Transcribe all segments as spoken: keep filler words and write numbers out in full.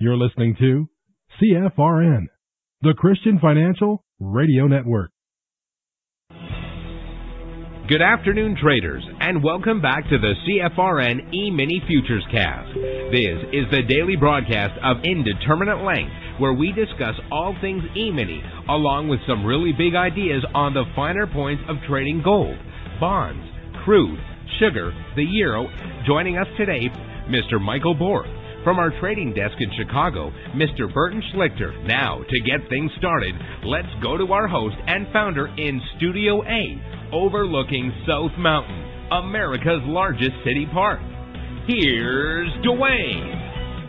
You're listening to C F R N, the Christian Financial Radio Network. Good afternoon, traders, and welcome back to the C F R N E-Mini Futures Cast. This is the daily broadcast of Indeterminate Length, where we discuss all things E-Mini, along with some really big ideas on the finer points of trading gold, bonds, crude, sugar, the euro. Joining us today, Mister Michael Borg. From our trading desk in Chicago, Mister Burton Schlichter. Now, to get things started, let's go to our host and founder in Studio A, overlooking South Mountain, America's largest city park. Here's Dwayne.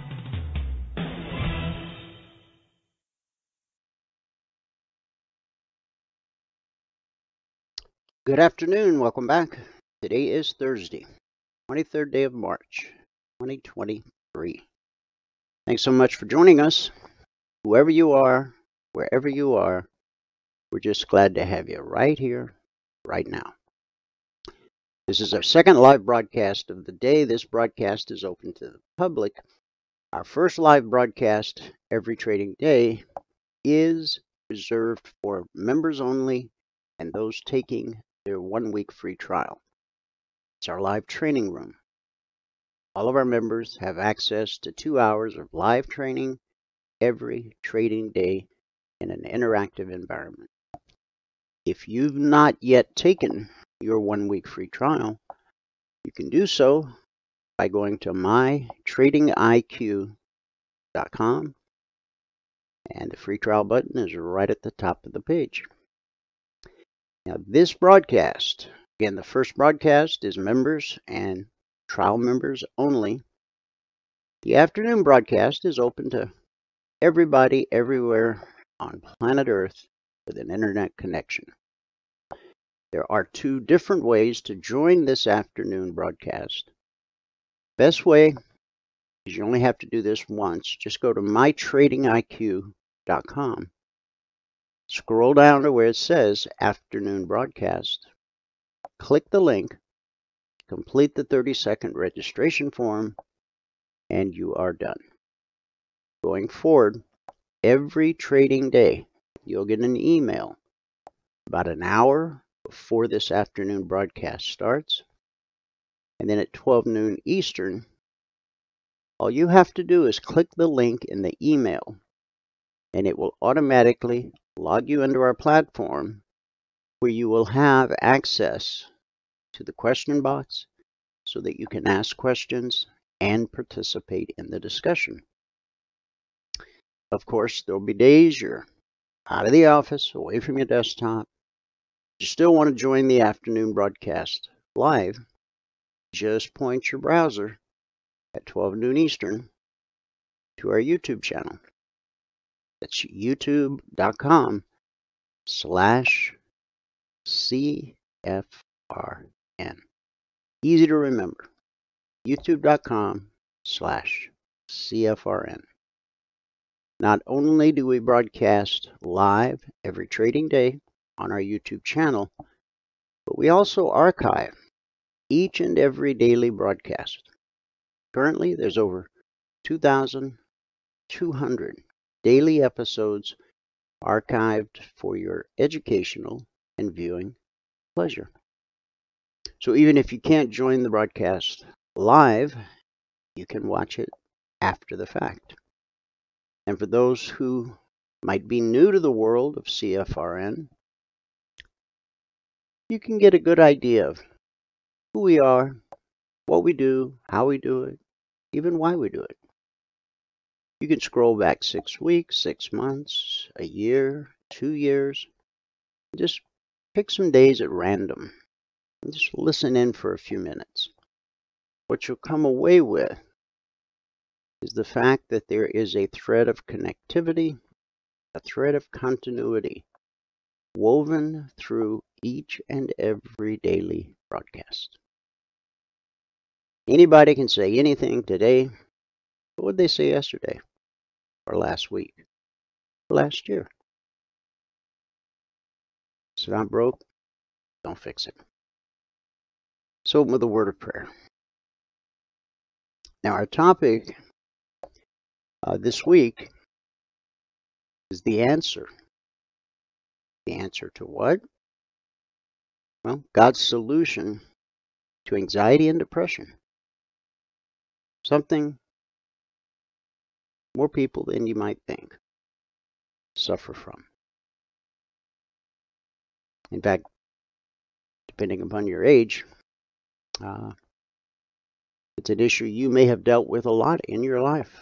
Good afternoon. Welcome back. Today is Thursday, twenty-third day of March, twenty twenty-three. Thanks so much for joining us. Whoever you are, wherever you are, we're just glad to have you right here, right now. This is our second live broadcast of the day. This broadcast is open to the public. Our first live broadcast every trading day is reserved for members only and those taking their one-week free trial. It's our live training room. All of our members have access to two hours of live training every trading day in an interactive environment. If you've not yet taken your one-week free trial, you can do so by going to my trading I Q dot com, and the free trial button is right at the top of the page. Now, this broadcast, again, the first broadcast is members and trial members only. The afternoon broadcast is open to everybody everywhere on planet Earth with an internet connection. There are two different ways to join this afternoon broadcast. Best way is you only have to do this once. Just go to my trading I Q dot com. Scroll down to where it says afternoon broadcast. Click the link. Complete the thirty second registration form, and you are done. Going forward, every trading day, you'll get an email about an hour before this afternoon broadcast starts. And then at twelve noon Eastern, all you have to do is click the link in the email, and it will automatically log you into our platform where you will have access to the question box so that you can ask questions and participate in the discussion. Of course, there'll be days you're out of the office, away from your desktop. You still want to join the afternoon broadcast live. Just point your browser at twelve noon Eastern to our YouTube channel. That's youtube dot com slash C F R N. Easy to remember. youtube dot com slash C F R N. Not only do we broadcast live every trading day on our YouTube channel, but we also archive each and every daily broadcast. Currently, there's over two thousand two hundred daily episodes archived for your educational and viewing pleasure. So even if you can't join the broadcast live, you can watch it after the fact. And for those who might be new to the world of C F R N, you can get a good idea of who we are, what we do, how we do it, even why we do it. You can scroll back six weeks, six months, a year, two years. Just pick some days at random and just listen in for a few minutes. What you'll come away with is the fact that there is a thread of connectivity, a thread of continuity woven through each and every daily broadcast. Anybody can say anything today. What would they say yesterday? Or last week? Or last year? It's not broke. Don't fix it. So open with a word of prayer. Now our topic Uh, this week is the answer. The answer to what? Well, God's solution to anxiety and depression. Something more people than you might think suffer from. In fact, depending upon your age, uh, it's an issue you may have dealt with a lot in your life.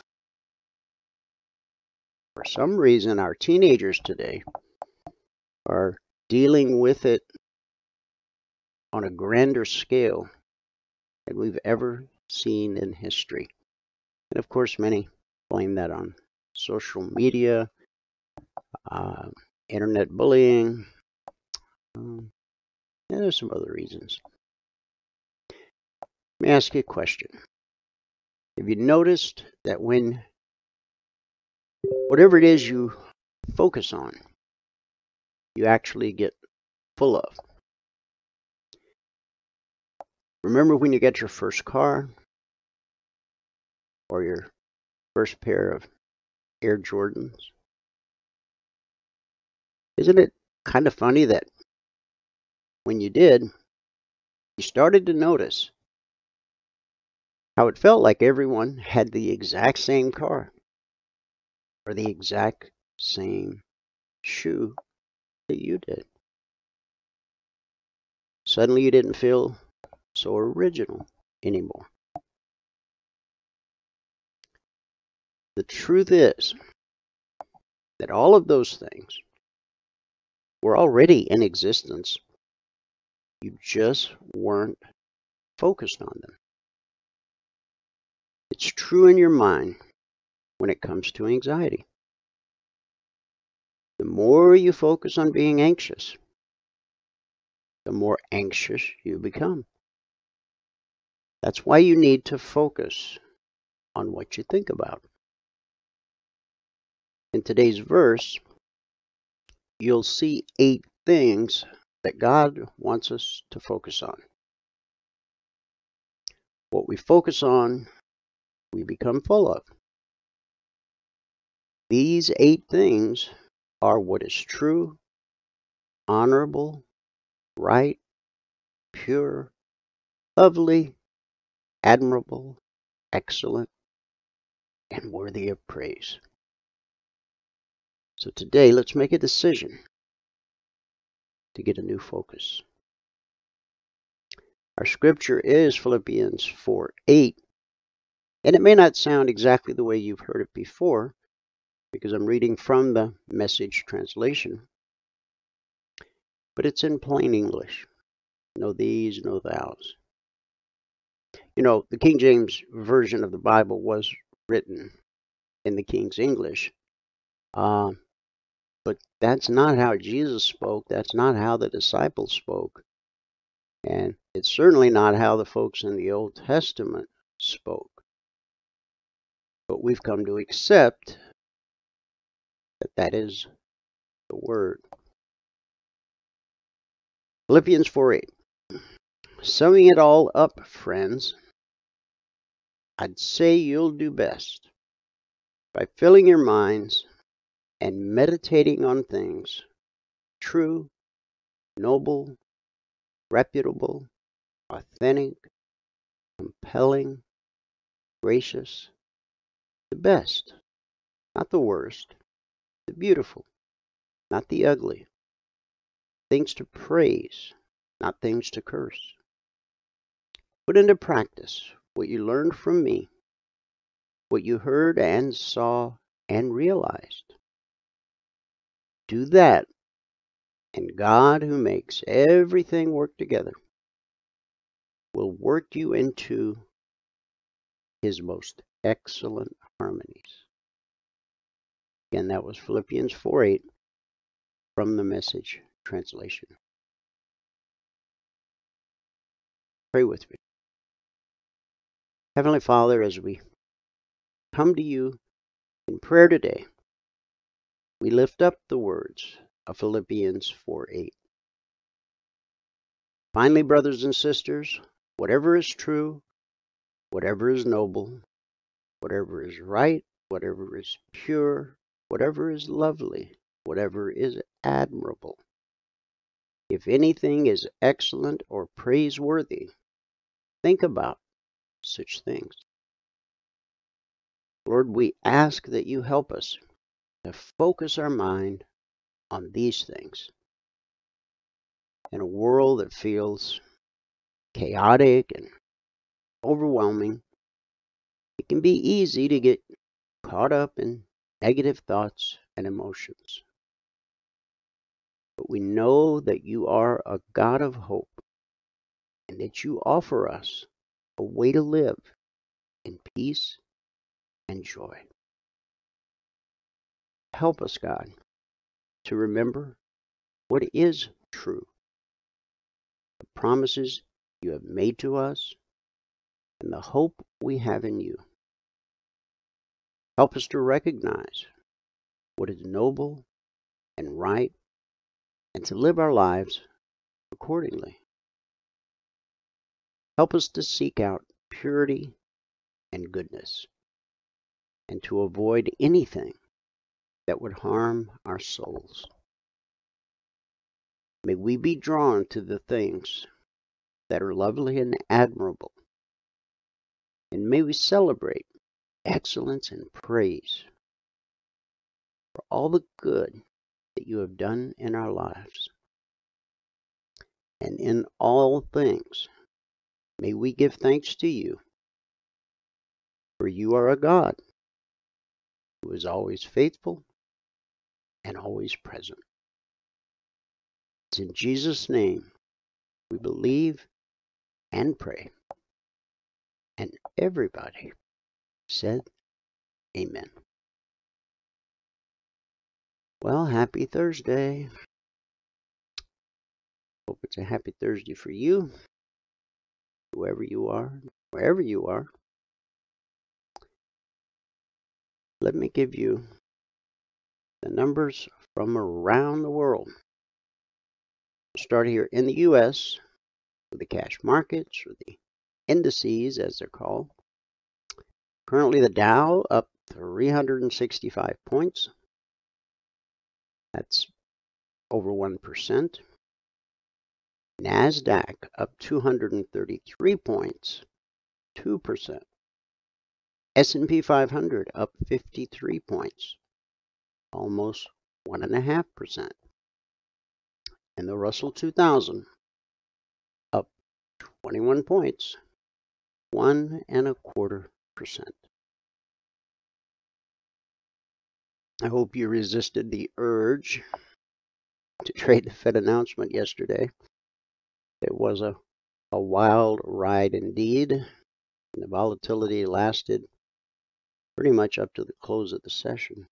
For some reason, our teenagers today are dealing with it on a grander scale than we've ever seen in history. And of course, many blame that on social media, uh, internet bullying, um, and there's some other reasons. Let me ask you a question. Have you noticed that when whatever it is you focus on, you actually get full of? Remember when you get your first car or your first pair of Air Jordans? Isn't it kind of funny that when you did, you started to notice how it felt like everyone had the exact same car or the exact same shoe that you did? Suddenly you didn't feel so original anymore. The truth is that all of those things were already in existence. You just weren't focused on them. It's true in your mind when it comes to anxiety. The more you focus on being anxious, the more anxious you become. That's why you need to focus on what you think about. In today's verse, you'll see eight things that God wants us to focus on. What we focus on, we become full of. These eight things are what is true, honorable, right, pure, lovely, admirable, excellent, and worthy of praise. So today, let's make a decision to get a new focus. Our scripture is Philippians four eight, and it may not sound exactly the way you've heard it before, because I'm reading from the Message translation, but it's in plain English. No these, no thous. You know, the King James Version of the Bible was written in the King's English, uh, but that's not how Jesus spoke. That's not how the disciples spoke. And it's certainly not how the folks in the Old Testament spoke. But we've come to accept that that is the word. Philippians four eight. Summing it all up, friends, I'd say you'll do best by filling your minds and meditating on things true, noble, reputable, authentic, compelling, gracious, the best, not the worst, the beautiful, not the ugly, things to praise, not things to curse. Put into practice what you learned from me, what you heard and saw and realized. Do that, and God, who makes everything work together, will work you into His most excellent harmonies. Again, that was Philippians four eight from the Message translation. Pray with me. Heavenly Father, as we come to you in prayer today, we lift up the words of Philippians four eight. Finally, brothers and sisters, whatever is true, whatever is noble, whatever is right, whatever is pure, whatever is lovely, whatever is admirable, if anything is excellent or praiseworthy, think about such things. Lord, we ask that you help us to focus our mind on these things. In a world that feels chaotic and overwhelming, it can be easy to get caught up in negative thoughts and emotions. But we know that you are a God of hope and that you offer us a way to live in peace and joy. Help us, God, to remember what is true, the promises you have made to us, and the hope we have in you. Help us to recognize what is noble and right, and to live our lives accordingly. Help us to seek out purity and goodness, and to avoid anything that would harm our souls. May we be drawn to the things that are lovely and admirable, and may we celebrate excellence and praise for all the good that you have done in our lives. And in all things, may we give thanks to you, for you are a God who is always faithful and always present. It's in Jesus' name we believe and pray. And everybody said, amen. Well, happy Thursday. Hope it's a happy Thursday for you, whoever you are, wherever you are. Let me give you the numbers from around the world. We'll start here in the U S with the cash markets, or the indices as they're called. Currently the Dow up three hundred sixty-five points. That's over one percent. NASDAQ up two hundred thirty-three points, two percent. S and P five hundred up fifty-three points, almost one point five percent. And the Russell two thousand up twenty-one points, one and a quarter percent. I hope you resisted the urge to trade the Fed announcement yesterday. It was a, a wild ride indeed. And the volatility lasted pretty much up to the close of the session.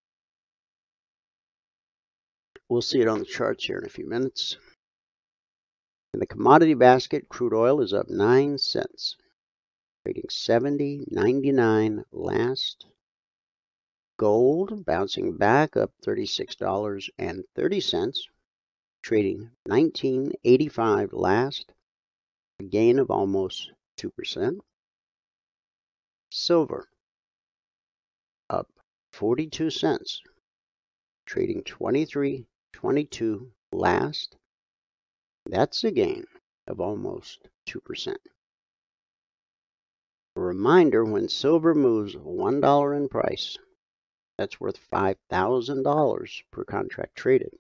We'll see it on the charts here in a few minutes. In the commodity basket, crude oil is up nine cents, trading seventy ninety-nine last. Gold bouncing back up thirty-six dollars and thirty cents, trading nineteen eighty-five last, a gain of almost two percent. Silver up forty-two cents, trading twenty-three twenty-two last. That's a gain of almost two percent. A reminder, when silver moves one dollar in price, that's worth five thousand dollars per contract traded.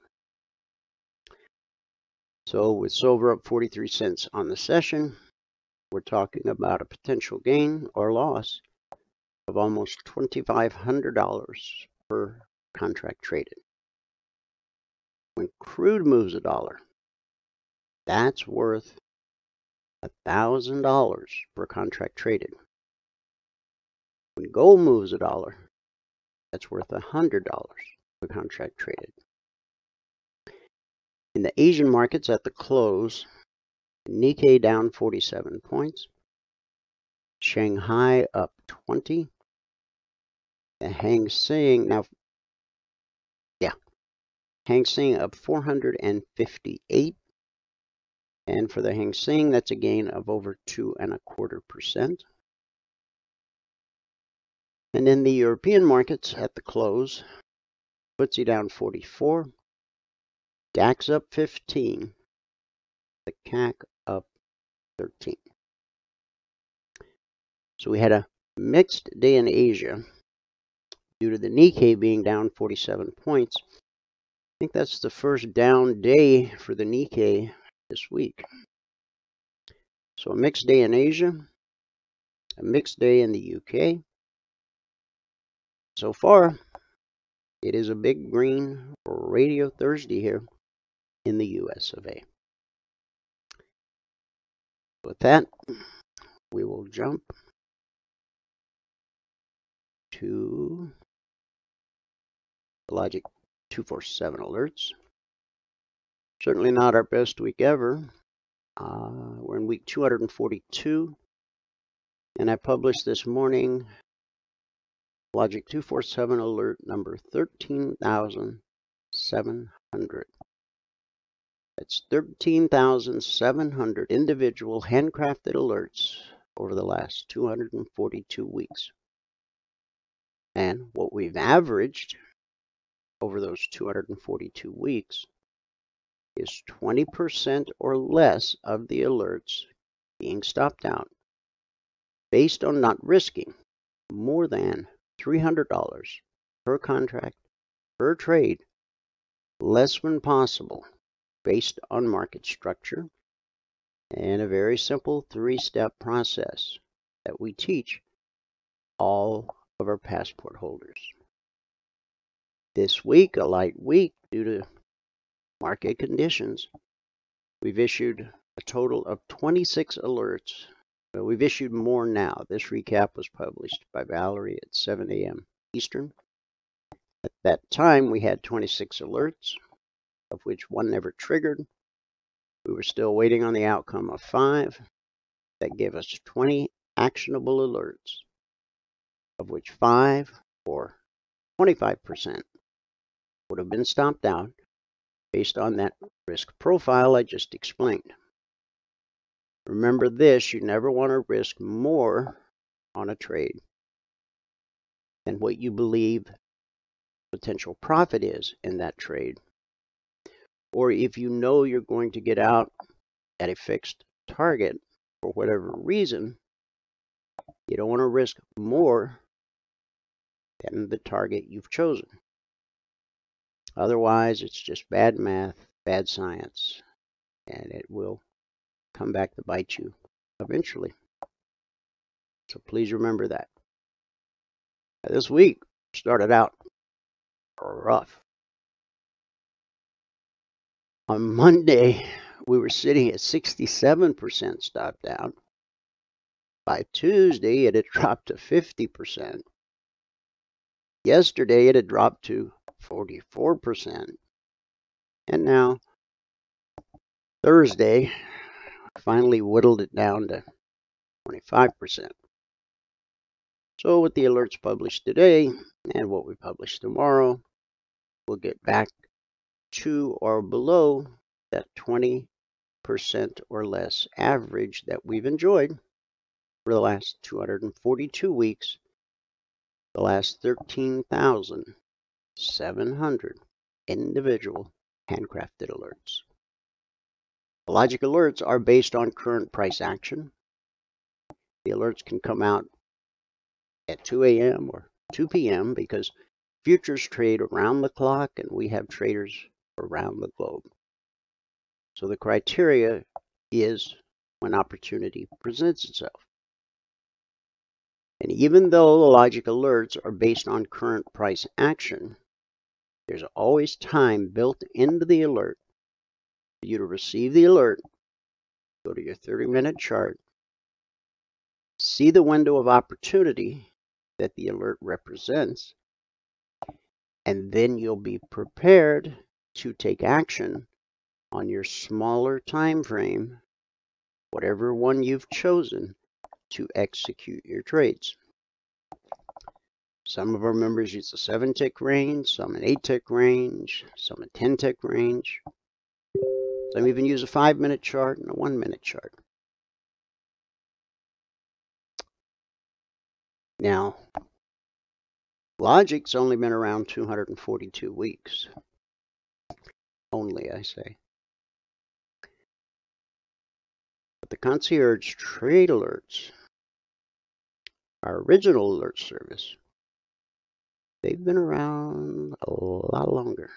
So with silver up forty-three cents on the session, we're talking about a potential gain or loss of almost two thousand five hundred dollars per contract traded. When crude moves a dollar, that's worth one thousand dollars per contract traded. When gold moves a dollar, that's worth one hundred dollars per contract traded. In the Asian markets at the close, Nikkei down forty-seven points, Shanghai up twenty, the Hang Seng, now, yeah, Hang Seng up four hundred fifty-eight, and for the Hang Seng, that's a gain of over two and a quarter percent. And in the European markets at the close, F T S E down forty-four, DAX up fifteen, the C A C up thirteen. So we had a mixed day in Asia due to the Nikkei being down forty-seven points. I think that's the first down day for the Nikkei this week. So a mixed day in Asia, a mixed day in the U K. So far, it is a big green Radio Thursday here in the U S of A. With that, we will jump to the Logic two forty-seven alerts. Certainly not our best week ever. Uh, we're in week two hundred forty-two, and I published this morning Logic two forty-seven alert number thirteen thousand seven hundred. That's thirteen thousand seven hundred individual handcrafted alerts over the last two hundred forty-two weeks. And what we've averaged over those two hundred forty-two weeks is twenty percent or less of the alerts being stopped out based on not risking more than three hundred dollars per contract, per trade, less when possible, based on market structure, and a very simple three-step process that we teach all of our passport holders. This week, a light week due to market conditions, we've issued a total of twenty-six alerts. Well, we've issued more now. This recap was published by Valerie at seven A M Eastern. At that time, we had twenty-six alerts, of which one never triggered. We were still waiting on the outcome of five. That gave us twenty actionable alerts, of which five, or twenty-five percent, would have been stopped out based on that risk profile I just explained. Remember this, you never want to risk more on a trade than what you believe potential profit is in that trade. Or if you know you're going to get out at a fixed target for whatever reason, you don't want to risk more than the target you've chosen. Otherwise, it's just bad math, bad science, and it will come back to bite you eventually. So please remember that. Now, this week started out rough. On Monday, we were sitting at sixty-seven percent stopped out. By Tuesday, it had dropped to fifty percent. Yesterday, it had dropped to forty-four percent. And now, Thursday, finally whittled it down to twenty-five percent. So with the alerts published today and what we publish tomorrow, we'll get back to or below that twenty percent or less average that we've enjoyed for the last two hundred forty-two weeks, the last thirteen thousand seven hundred individual handcrafted alerts. The Logic alerts are based on current price action. The alerts can come out at two A M or two P M because futures trade around the clock and we have traders around the globe. So the criteria is when opportunity presents itself. And even though the Logic alerts are based on current price action, there's always time built into the alert for you to receive the alert, go to your thirty minute chart, see the window of opportunity that the alert represents, and then you'll be prepared to take action on your smaller time frame, whatever one you've chosen, to execute your trades. Some of our members use a seven tick range, some an eight tick range, some a ten tick range. Some even use a five minute chart and a one minute chart. Now, Logic's only been around two hundred forty-two weeks. Only, I say. But the Concierge Trade Alerts, our original alert service, they've been around a lot longer.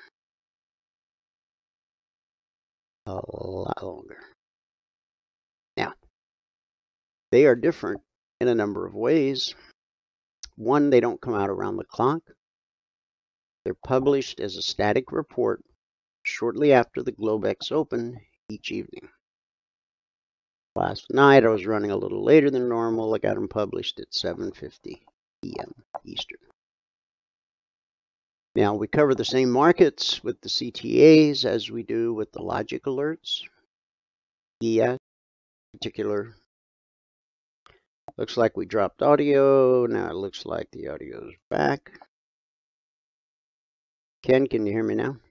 A lot longer. Now, they are different in a number of ways. One, they don't come out around the clock. They're published as a static report shortly after the Globex Open each evening. Last night I was running a little later than normal. I got them published at seven fifty p m Eastern. Now, we cover the same markets with the C T As as we do with the logic alerts. Yeah, particular. Looks like we dropped audio. Now it looks like the audio is back. Ken, can you hear me now?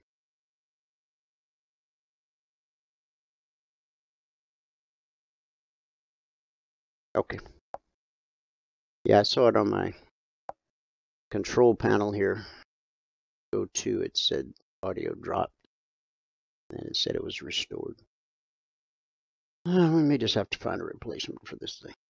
Okay. Yeah, I saw it on my control panel here. Go to, it said audio dropped. And it said it was restored. Uh, we may just have to find a replacement for this thing.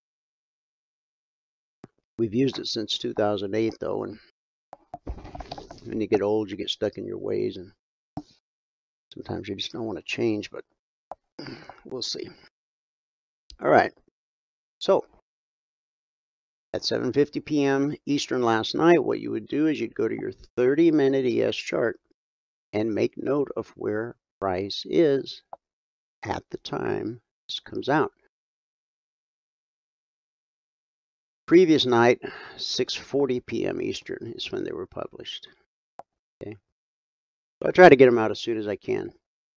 We've used it since two thousand eight, though, and when you get old, you get stuck in your ways, and sometimes you just don't want to change, but we'll see. All right. So, at seven fifty p m Eastern last night, what you would do is you'd go to your thirty minute E S chart and make note of where price is at the time this comes out. Previous night, six forty p m Eastern is when they were published. Okay, so I try to get them out as soon as I can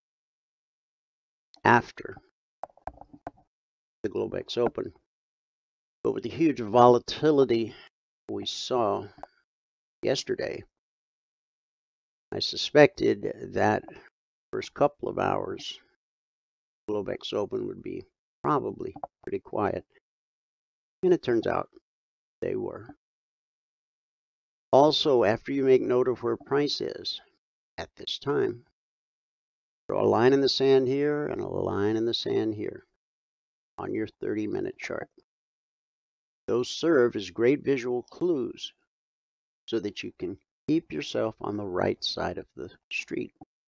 after the Globex Open. But with the huge volatility we saw yesterday, I suspected that first couple of hours Globex Open would be probably pretty quiet. And it turns out they were. Also, after you make note of where price is at this time, draw a line in the sand here and a line in the sand here on your thirty minute chart. Those serve as great visual clues so that you can keep yourself on the right side of the street.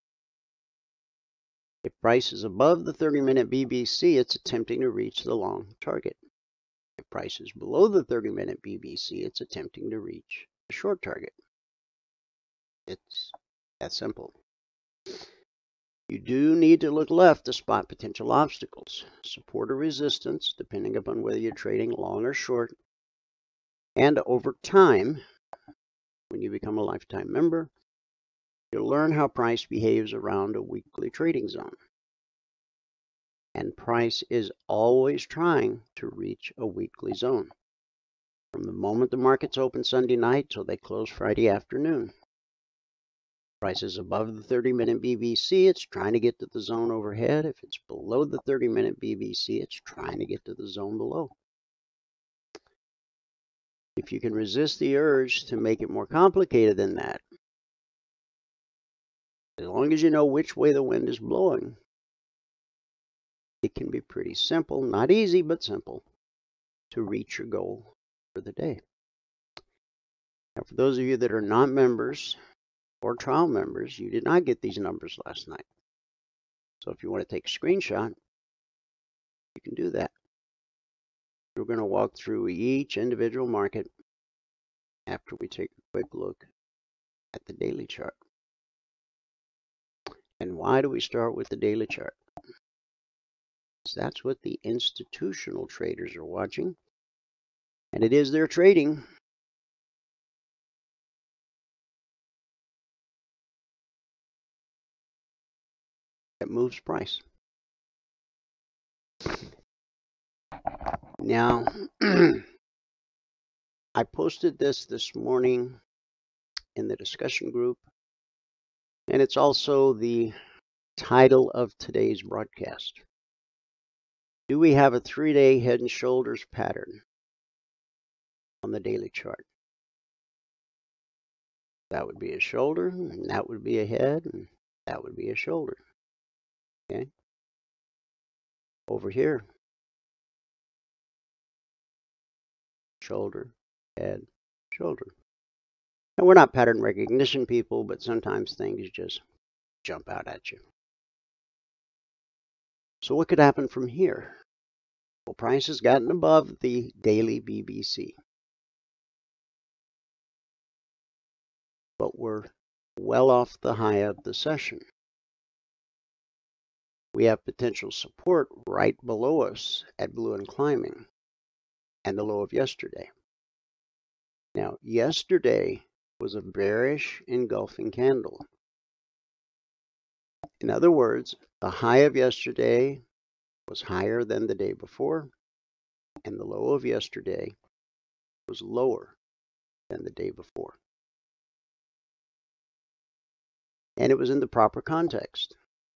If price is above the thirty minute B B C, it's attempting to reach the long target. If price is below the thirty minute B B C, it's attempting to reach the short target. It's that simple. You do need to look left to spot potential obstacles, support or resistance, depending upon whether you're trading long or short. And over time, when you become a lifetime member, you'll learn how price behaves around a weekly trading zone. And price is always trying to reach a weekly zone. From the moment the markets open Sunday night till they close Friday afternoon. Price is above the thirty minute B B C, it's trying to get to the zone overhead. If it's below the thirty minute B B C, it's trying to get to the zone below. If you can resist the urge to make it more complicated than that, as long as you know which way the wind is blowing, it can be pretty simple, not easy, but simple, to reach your goal for the day. Now, for those of you that are not members or trial members, you did not get these numbers last night. So if you want to take a screenshot, you can do that. We're going to walk through each individual market after we take a quick look at the daily chart. And why do we start with the daily chart? Because that's what the institutional traders are watching, and it is their trading. That moves price. Now, I posted this this morning in the discussion group, and it's also the title of today's broadcast. Do we have a three-day head and shoulders pattern on the daily chart? That would be a shoulder, and that would be a head, and that would be a shoulder. Okay. Over here, shoulder, head, shoulder. And we're not pattern recognition people, but sometimes things just jump out at you. So what could happen from here? Well, price has gotten above the daily B B C. But we're well off the high of the session. We have potential support right below us at blue and climbing and the low of yesterday. Now, yesterday was a bearish engulfing candle. In other words, the high of yesterday was higher than the day before, and the low of yesterday was lower than the day before. And it was in the proper context.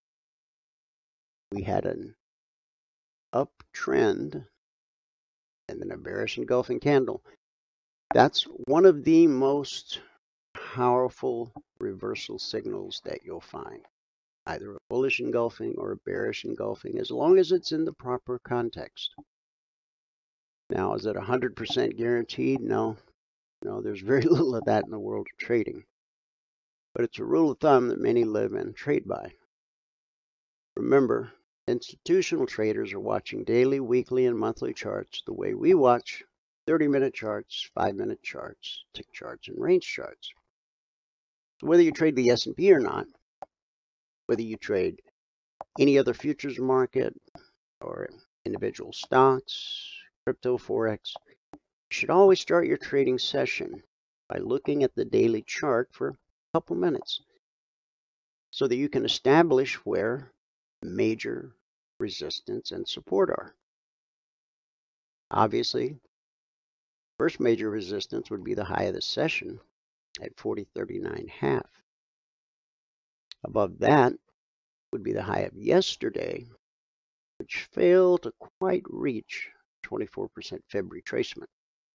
We had an uptrend and then a bearish engulfing candle. That's one of the most powerful reversal signals that you'll find. Either a bullish engulfing or a bearish engulfing, as long as it's in the proper context. Now, is it one hundred percent guaranteed? No. No, there's very little of that in the world of trading. But it's a rule of thumb that many live and trade by. Remember, institutional traders are watching daily, weekly, and monthly charts the way we watch thirty-minute charts, five-minute charts, tick charts, and range charts. So whether you trade the S and P or not, whether you trade any other futures market or individual stocks, crypto, forex, you should always start your trading session by looking at the daily chart for a couple minutes so that you can establish where major resistance and support are. Obviously, first major resistance would be the high of the session at forty thirty-nine half. Above that would be the high of yesterday, which failed to quite reach twenty-four percent fib retracement.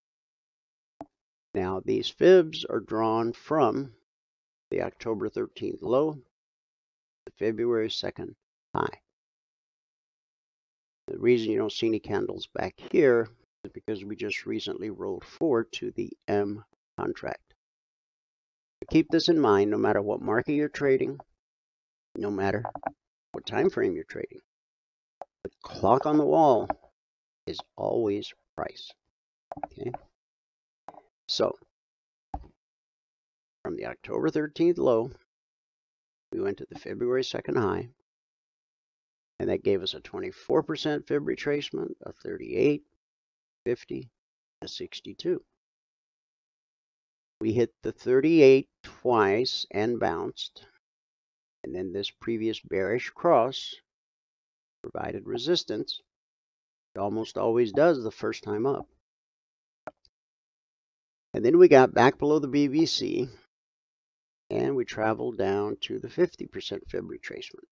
Now, these fibs are drawn from the October thirteenth low, the February second high. The reason you don't see any candles back here is because we just recently rolled forward to the M contract. Keep this in mind no matter what market you're trading, no matter what time frame you're trading. The clock on the wall is always price. Okay? So, from the October thirteenth low, we went to the February second high, and that gave us a twenty-four percent fib retracement, a thirty-eight, fifty, a sixty-two. We hit the thirty-eight twice and bounced, and then this previous bearish cross provided resistance. It almost always does the first time up. And then we got back below the B B C, and we traveled down to the fifty percent fib retracement.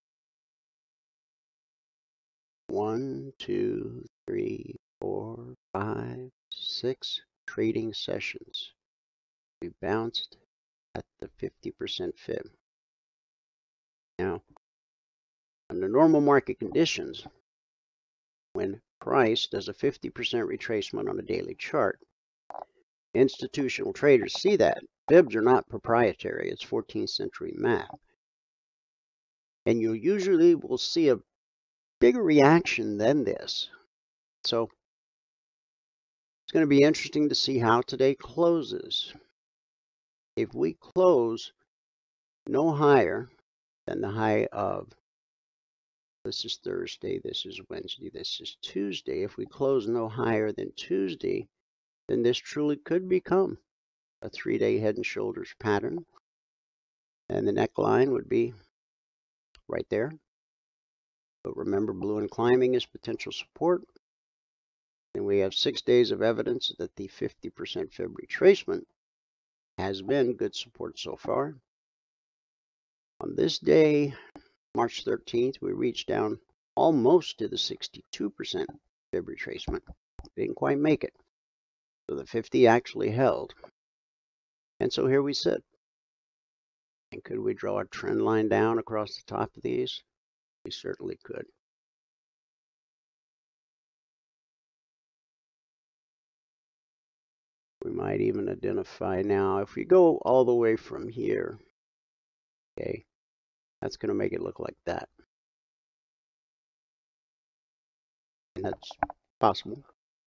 One, two, three, four, five, six trading sessions. We bounced at the fifty percent fib. Now, under normal market conditions, when price does a fifty percent retracement on a daily chart, institutional traders see that. Fibs are not proprietary. It's fourteenth century math. And you usually will see a bigger reaction than this. So, it's going to be interesting to see how today closes. If we close no higher than the high of, this is Thursday, this is Wednesday, this is Tuesday. If we close no higher than Tuesday, then this truly could become a three-day head and shoulders pattern. And the neckline would be right there. But remember, blue and climbing is potential support. And we have six days of evidence that the fifty percent fib retracement has been good support so far. On this day, March thirteenth, we reached down almost to the sixty-two percent fib retracement. Didn't quite make it. So the fifty actually held. And so here we sit. And could we draw a trend line down across the top of these? We certainly could. We might even identify now, if we go all the way from here, okay, that's going to make it look like that. And that's possible.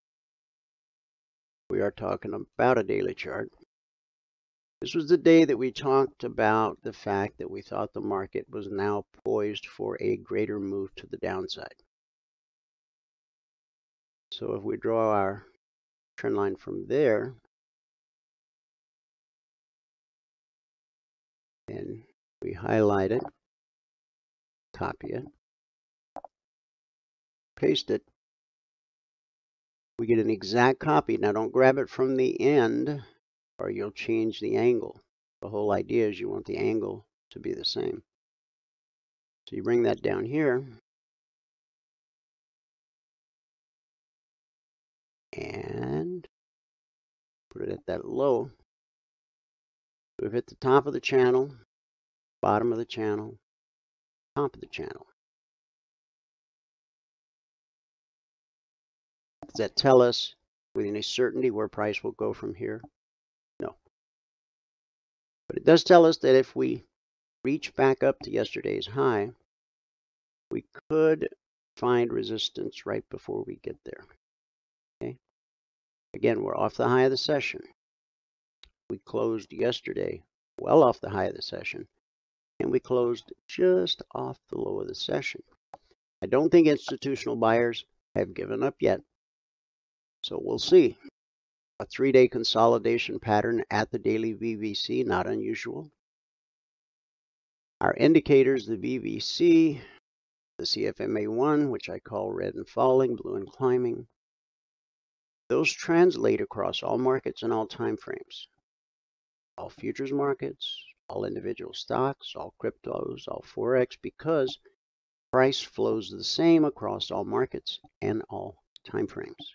We are talking about a daily chart. This was the day that we talked about the fact that we thought the market was now poised for a greater move to the downside. So if we draw our trend line from there, and we highlight it, copy it, paste it, we get an exact copy. Now don't grab it from the end or you'll change the angle. The whole idea is you want the angle to be the same. So you bring that down here and put it at that low. We've hit the top of the channel, bottom of the channel, top of the channel. Does that tell us with any certainty where price will go from here? No. But it does tell us that if we reach back up to yesterday's high, we could find resistance right before we get there. Okay. Again, we're off the high of the session. We closed yesterday well off the high of the session, and we closed just off the low of the session. I don't think institutional buyers have given up yet. So we'll see. A three-day consolidation pattern at the daily V V C, not unusual. Our indicators, the V V C, the C F M A one, which I call red and falling, blue and climbing. Those translate across all markets and all time frames. All futures markets, all individual stocks, all cryptos, all forex, because price flows the same across all markets and all time frames.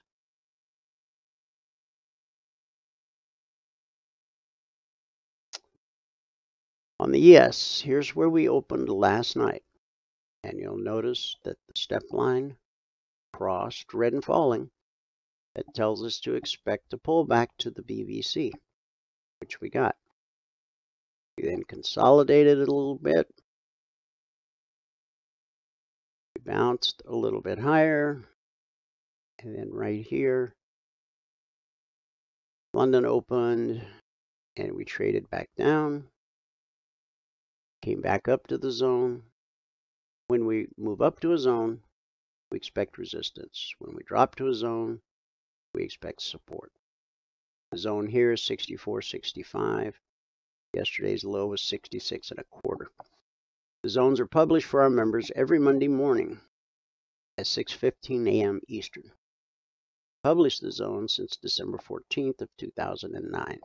On the E S, here's where we opened last night. And you'll notice that the step line crossed red and falling. That tells us to expect a pullback to the V V C, which we got. We then consolidated it a little bit. We bounced a little bit higher. And then right here, London opened and we traded back down. Came back up to the zone. When we move up to a zone, we expect resistance. When we drop to a zone, we expect support. The zone here is sixty-four sixty-five. Yesterday's low was sixty-six and a quarter. The zones are published for our members every Monday morning at six fifteen a m Eastern. Published the zone since December fourteenth of two thousand nine.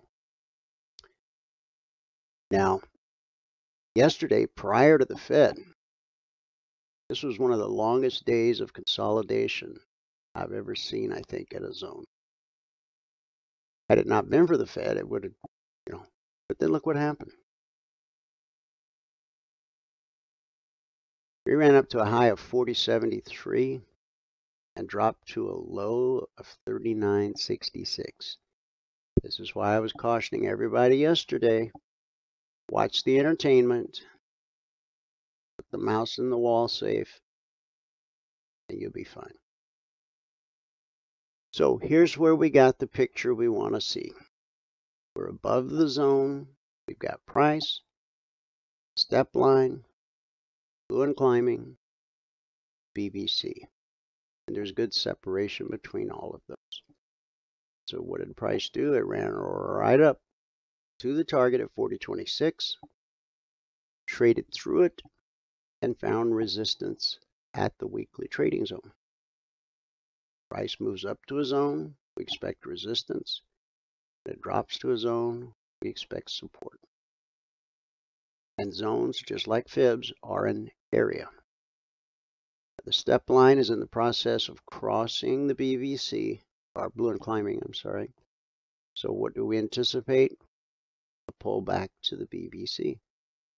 Now, yesterday, prior to the Fed, this was one of the longest days of consolidation I've ever seen, I think, at a zone. Had it not been for the Fed, it would have, you know, but then look what happened. We ran up to a high of forty seventy-three and dropped to a low of thirty-nine sixty-six. This is why I was cautioning everybody yesterday. Watch the entertainment. Put the mouse in the wall safe, and you'll be fine. So here's where we got the picture we want to see. We're above the zone. We've got price, step line, blue and climbing, V V C. And there's good separation between all of those. So what did price do? It ran right up to the target at forty twenty-six, traded through it, and found resistance at the weekly trading zone. Price moves up to a zone, we expect resistance. When it drops to a zone, we expect support. And zones, just like fibs, are an area. The step line is in the process of crossing the V V C, or blue and climbing, I'm sorry. So what do we anticipate? A pullback to the V V C.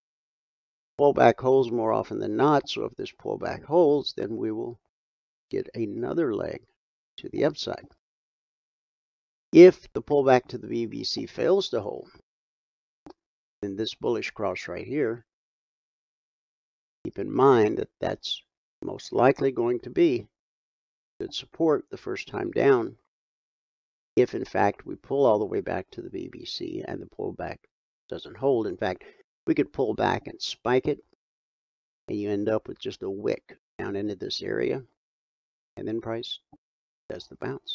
pullback holds more often than not. So if this pullback holds, then we will get another leg to the upside. If the pullback to the B B C fails to hold, then this bullish cross right here, keep in mind that that's most likely going to be good support the first time down. If in fact we pull all the way back to the B B C and the pullback doesn't hold, in fact, we could pull back and spike it, and you end up with just a wick down into this area, and then price does the bounce.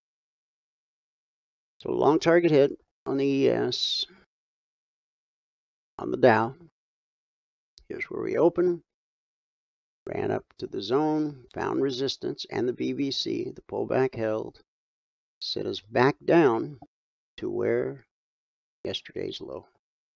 So long target hit on the E S, on the Dow. Here's where we open, ran up to the zone, found resistance and the B B C. The pullback held, set us back down to where yesterday's low.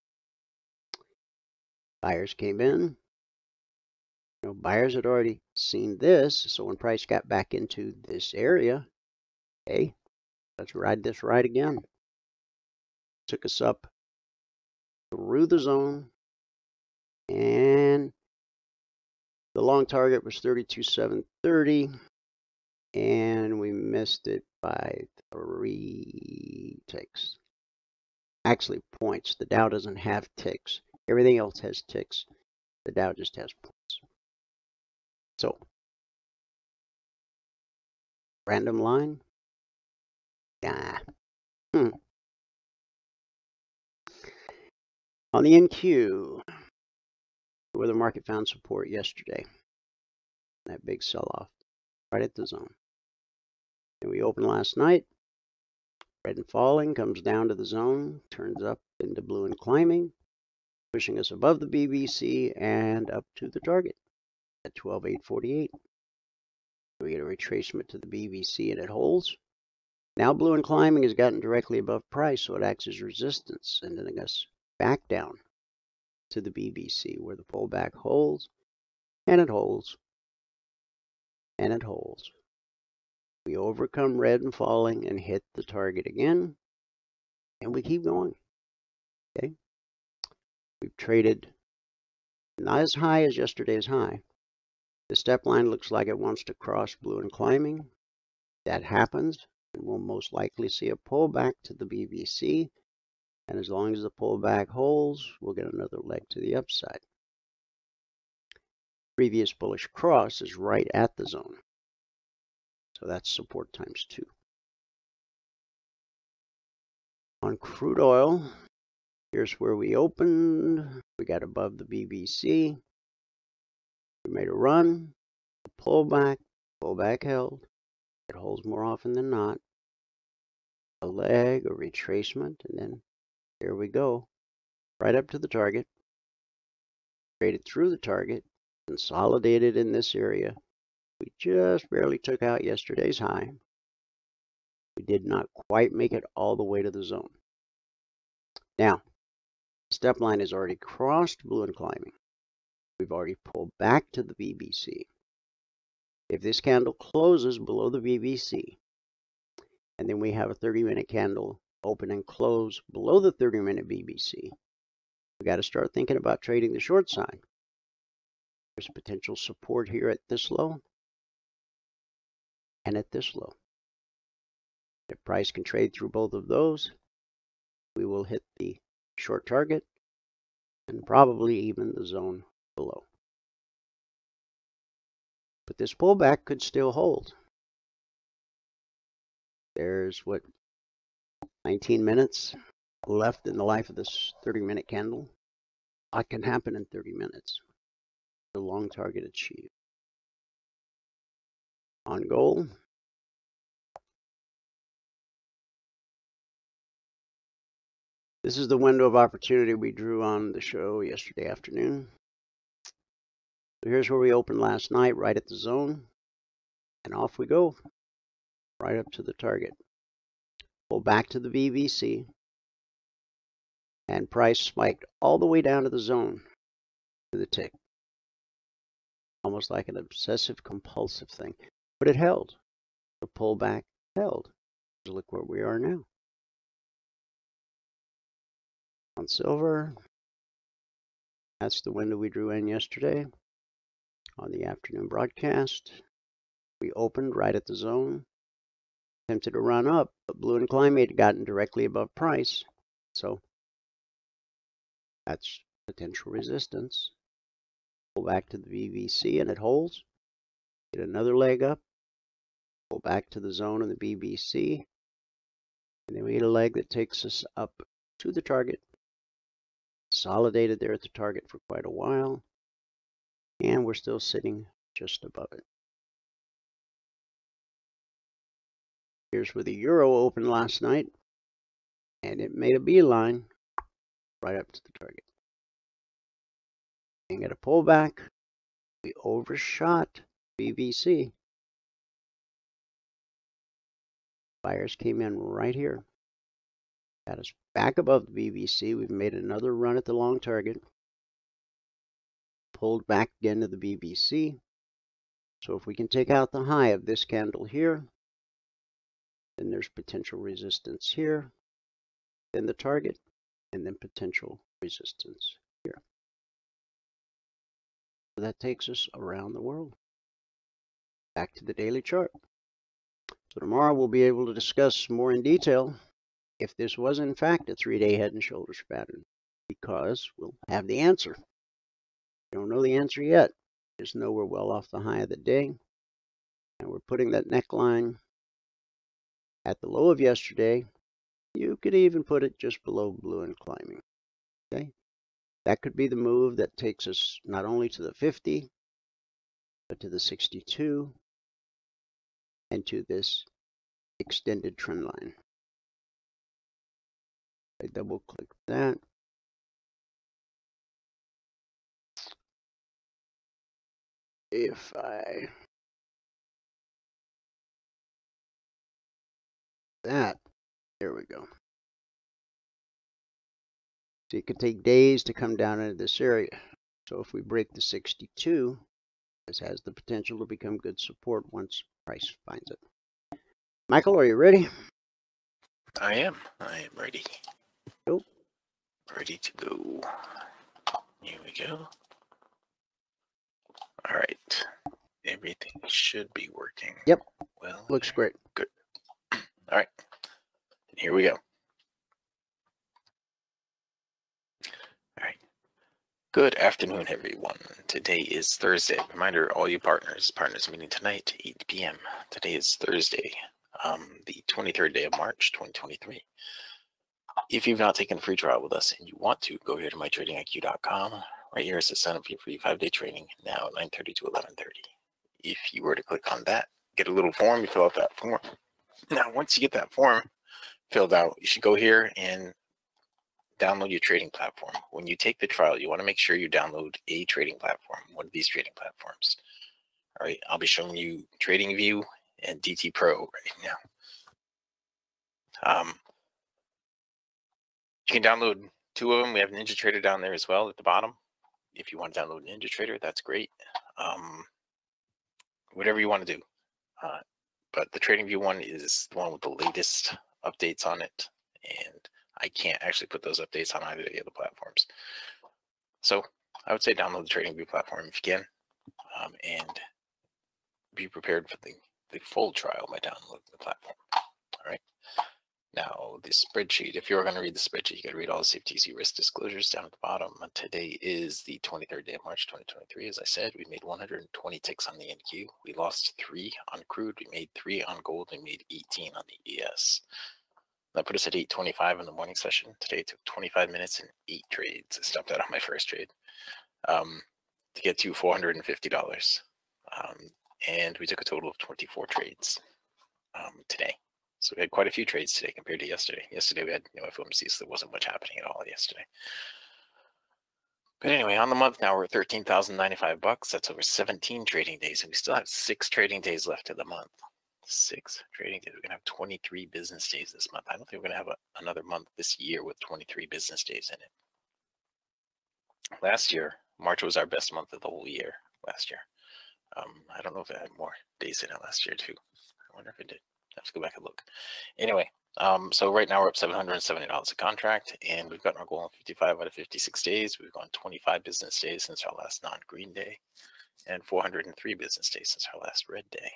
Buyers came in. You know, buyers had already seen this, so when price got back into this area, hey, let's ride this ride again. Took us up through the zone, and the long target was thirty-two seven thirty, and we missed it by three ticks. Actually, points. The Dow doesn't have ticks. Everything else has ticks. The Dow just has points. So, random line. Nah. Hmm. On the N Q, where the market found support yesterday, that big sell-off, right at the zone. And we opened last night, red and falling, comes down to the zone, turns up into blue and climbing, pushing us above the B B C and up to the target at twelve eight forty-eight. We get a retracement to the B B C and it holds. Now blue and climbing has gotten directly above price, so it acts as resistance, sending us back down to the B B C where the pullback holds, and it holds, and it holds. We overcome red and falling and hit the target again, and we keep going. Okay, we've traded not as high as yesterday's high. The step line looks like it wants to cross blue and climbing. That happens, and we'll most likely see a pullback to the B B C. And as long as the pullback holds, we'll get another leg to the upside. Previous bullish cross is right at the zone. So that's support times two. On crude oil, here's where we opened. We got above the B B C. We made a run, a pullback, pullback held. It holds more often than not. A leg, a retracement, and then here we go, right up to the target, traded through the target, consolidated in this area. We just barely took out yesterday's high. We did not quite make it all the way to the zone. Now, step line has already crossed blue and climbing. We've already pulled back to the B B C. If this candle closes below the B B C, and then we have a thirty minute candle open and close below the thirty minute B B C, we got to start thinking about trading the short side. There's potential support here at this low and at this low. If price can trade through both of those, we will hit the short target and probably even the zone below. But this pullback could still hold. There's what, nineteen minutes left in the life of this thirty minute candle. A lot can happen in thirty minutes. The long target achieved. On gold, this is the window of opportunity we drew on the show yesterday afternoon. So here's where we opened last night, right at the zone, and off we go, right up to the target. Pull back to the B B C, and price spiked all the way down to the zone, to the tick. Almost like an obsessive compulsive thing, but it held. The pullback held. Look where we are now. On silver, That's the window we drew in yesterday on the afternoon broadcast. We opened right at the zone, attempted to run up, but Blue and Climate had gotten directly above price. So that's potential resistance. Pull back to the V V C and it holds. Get another leg up. Pull back to the zone of the B B C. And then we get a leg that takes us up to the target. Consolidated there at the target for quite a while. And we're still sitting just above it. Here's where the euro opened last night. And it made a beeline right up to the target. And get a pullback. We overshot B V C. Buyers came in right here. Got us back above the B V C. We've made another run at the long target. Pulled back again to the B V C. So if we can take out the high of this candle here, then there's potential resistance here, then the target, and then potential resistance here. So that takes us around the world. Back to the daily chart. So tomorrow we'll be able to discuss more in detail if this was in fact a three-day head and shoulders pattern, because we'll have the answer. We don't know the answer yet. Just know we're well off the high of the day, and we're putting that neckline at the low of yesterday. You could even put it just below Blue and Climbing. Okay, that could be the move that takes us not only to the fifty, but to the sixty-two, and to this extended trend line. I double click that. If I that, there we go. So it could take days to come down into this area. So if we break the sixty-two, this has the potential to become good support once price finds it. Michael, are you ready? I am. I am ready. Go. Ready to go. Here we go. All right. Everything should be working. Yep. Well, looks great. Good. All right. Here we go. All right. Good afternoon, everyone. Today is Thursday. Reminder, all you partners, partners meeting tonight, eight p m Today is Thursday, um, the twenty-third day of March, twenty twenty-three. If you've not taken a free trial with us and you want to, go here to my trading I Q dot com. Right here is to sign up for your free five-day training now at nine thirty to eleven thirty. If you were to click on that, get a little form, you fill out that form. Now, once you get that form filled out, you should go here and download your trading platform. When you take the trial, you want to make sure you download a trading platform, one of these trading platforms. All right, I'll be showing you TradingView and D T Pro right now. Um, you can download two of them. We have NinjaTrader down there as well at the bottom. If you want to download NinjaTrader, that's great. Um, whatever you want to do. Uh, but the TradingView one is the one with the latest updates on it. And I can't actually put those updates on either of the other platforms. So I would say download the TradingView platform if you can. Um, and be prepared for the, the full trial by downloading the platform. All right. Now, the spreadsheet, if you're going to read the spreadsheet, you got to read all the C F T C risk disclosures down at the bottom. Today is the twenty-third day of March, twenty twenty-three. As I said, we made one hundred twenty ticks on the N Q. We lost three on crude. We made three on gold. We made eighteen on the E S. That put us at eight twenty-five in the morning session. Today it took twenty-five minutes and eight trades. I stopped out on my first trade um, to get to four hundred fifty dollars. Um, and we took a total of twenty-four trades um, today. So we had quite a few trades today compared to yesterday. Yesterday we had no F O M C, so there wasn't much happening at all yesterday. But anyway, on the month now we're at thirteen thousand ninety-five bucks. That's over seventeen trading days, and we still have six trading days left of the month. Six trading days. We're gonna have twenty-three business days this month. I don't think we're gonna have a, another month this year with twenty-three business days in it. Last year, March was our best month of the whole year. Last year, um, I don't know if it had more days in it last year too. I wonder if it did. I have to go back and look. Anyway, Um, so right now we're up seven hundred seventy dollars a contract, and we've gotten our goal in fifty-five out of fifty-six days. We've gone twenty-five business days since our last non-green day, and four hundred three business days since our last red day.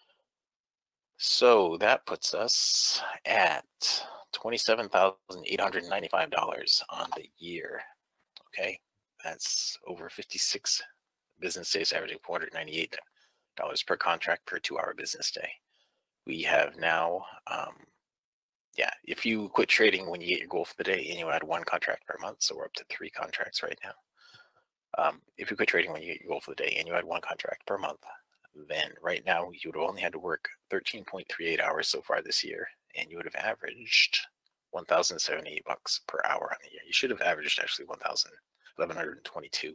So that puts us at twenty-seven thousand eight hundred ninety-five dollars on the year. Okay, that's over fifty-six business days, averaging four hundred ninety-eight dollars per contract per two-hour business day. We have now, um, yeah, if you quit trading when you get your goal for the day and you add one contract per month, so we're up to three contracts right now. Um, if you quit trading when you get your goal for the day and you add one contract per month, then right now you would have only had to work thirteen point three eight hours so far this year, and you would have averaged one thousand seventy-eight bucks per hour on the year. You should have averaged actually one thousand eleven hundred twenty-two,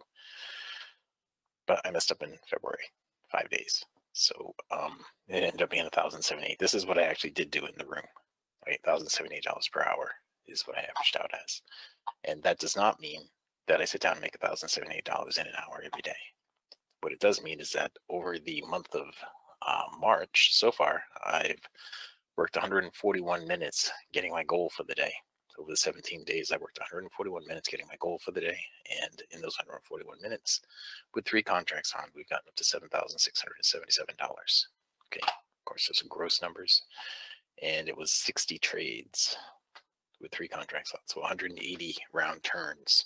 but I messed up in February, five days. So um, it ended up being one thousand seventy-eight. This is what I actually did do in the room. Right, one thousand seventy-eight dollars per hour is what I averaged out as. And that does not mean that I sit down and make one thousand seventy-eight dollars in an hour every day. What it does mean is that over the month of uh, March so far, I've worked one hundred forty-one minutes getting my goal for the day. So over the seventeen days, I worked one hundred forty-one minutes getting my goal for the day. And in those one hundred forty-one minutes, with three contracts on, we've gotten up to seven thousand six hundred seventy-seven dollars. Okay, of course, those are gross numbers. And it was sixty trades with three contracts on, so one hundred eighty round turns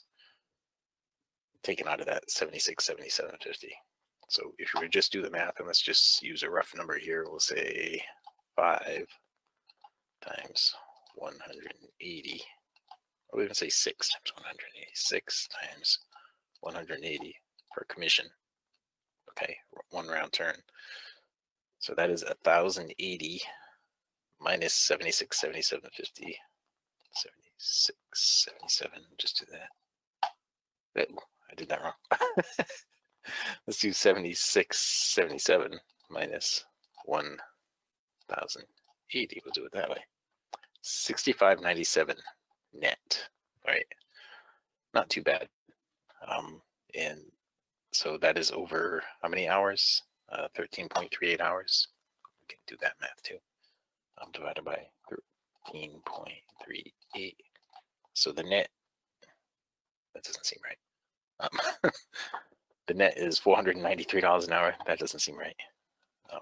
taken out of that seventy-six, seventy-seven fifty. So if you would just do the math, and let's just use a rough number here, we'll say five times one hundred eighty, or we even say six times one hundred eighty, six times one hundred eighty per commission. Okay, one round turn. So that is one thousand eighty minus seventy-six, seventy-seven fifty, seventy-six, seventy-seven, just do that. Oh, I did that wrong. Let's do seventy-six, seventy-seven minus one thousand eighty. We'll do it that way. sixty-five ninety-seven net, right? Not too bad. Um, and so that is over how many hours? Uh, thirteen point three eight hours. We can do that math too. Um, divided by thirteen point three eight. So the net, that doesn't seem right. Um, the net is four hundred ninety-three dollars an hour. That doesn't seem right. Um,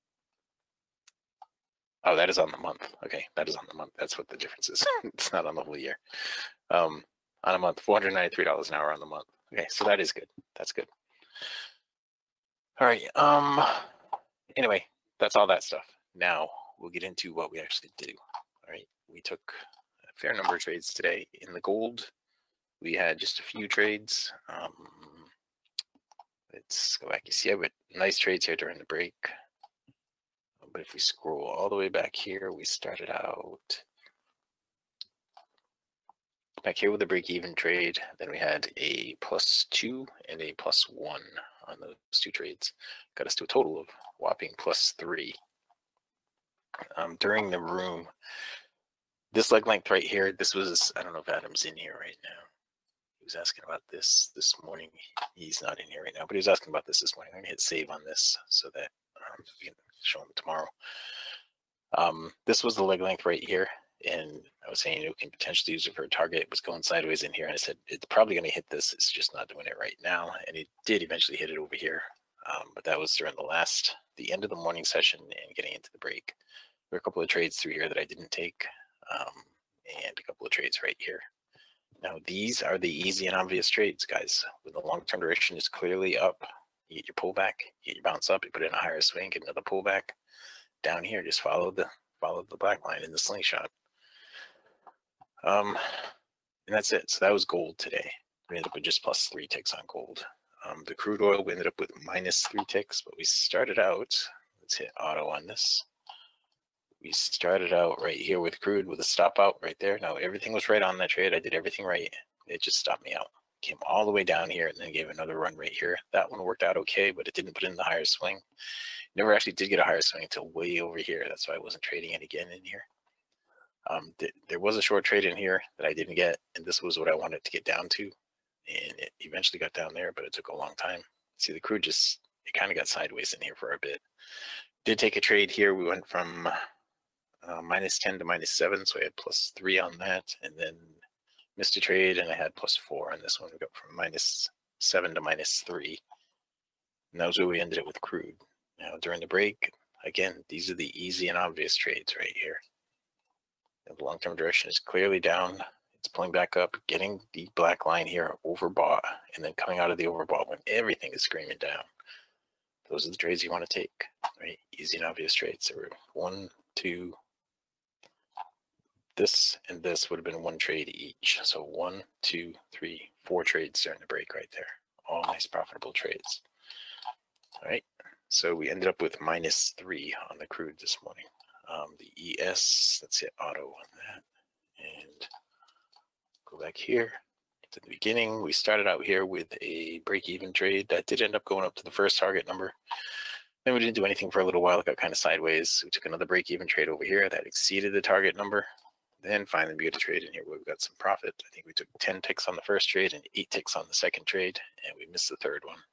oh, that is on the month. Okay, that is on the month. That's what the difference is. It's not on the whole year. Um, on a month, four hundred ninety-three dollars an hour on the month. Okay, so that is good. That's good. All right. Um. Anyway, that's all that stuff. Now we'll get into what we actually do. All right. We took a fair number of trades today. In the gold, we had just a few trades. Um, let's go back. You see, I have nice trades here during the break. But if we scroll all the way back here, we started out back here with a break-even trade. Then we had a plus two and a plus one on those two trades. Got us to a total of whopping plus three. Um, during the room, this leg length right here, this was, I don't know if Adam's in here right now. He was asking about this this morning. He's not in here right now, but he was asking about this this morning. I'm going to hit save on this so that um, we can show him tomorrow. Um, this was the leg length right here. And I was saying, you know, can potentially use it for a target. It was going sideways in here. And I said, it's probably going to hit this. It's just not doing it right now. And it did eventually hit it over here. Um, but that was during the last, the end of the morning session and getting into the break. There were a couple of trades through here that I didn't take. Um, and a couple of trades right here. Now, these are the easy and obvious trades, guys. When the long-term duration is clearly up, you get your pullback, you get your bounce up, you put in a higher swing, get another pullback. Down here, just follow the follow the black line in the slingshot. Um, and that's it. So that was gold today. We ended up with just plus three ticks on gold. Um, the crude oil, we ended up with minus three ticks, but we started out, let's hit auto on this. We started out right here with crude with a stop out right there. Now everything was right on that trade. I did everything right. It just stopped me out. Came all the way down here and then gave another run right here. That one worked out okay, but it didn't put in the higher swing. Never actually did get a higher swing until way over here. That's why I wasn't trading it again in here. Um, th there was a short trade in here that I didn't get, and this was what I wanted to get down to. And it eventually got down there, but it took a long time. See, the crude just, it kind of got sideways in here for a bit. Did take a trade here. We went from uh, minus ten to minus seven, so I had plus three on that, and then missed a trade, and I had plus four on this one. We go from minus seven to minus three, and that was where we ended it with crude. Now during the break, again, these are the easy and obvious trades right here. The long-term direction is clearly down. It's pulling back up, getting the black line here overbought, and then coming out of the overbought when everything is screaming down. Those are the trades you want to take, right? Easy and obvious trades. There were one, two, this and this would have been one trade each. So one, two, three, four trades during the break right there. All nice profitable trades. All right. So we ended up with minus three on the crude this morning. Um, the E S, let's hit auto on that. And go back here to the beginning. We started out here with a break-even trade that did end up going up to the first target number. Then we didn't do anything for a little while. It got kind of sideways. We took another break-even trade over here that exceeded the target number. Then finally we get a trade in here where we got some profit. I think we took ten ticks on the first trade and eight ticks on the second trade, and we missed the third one.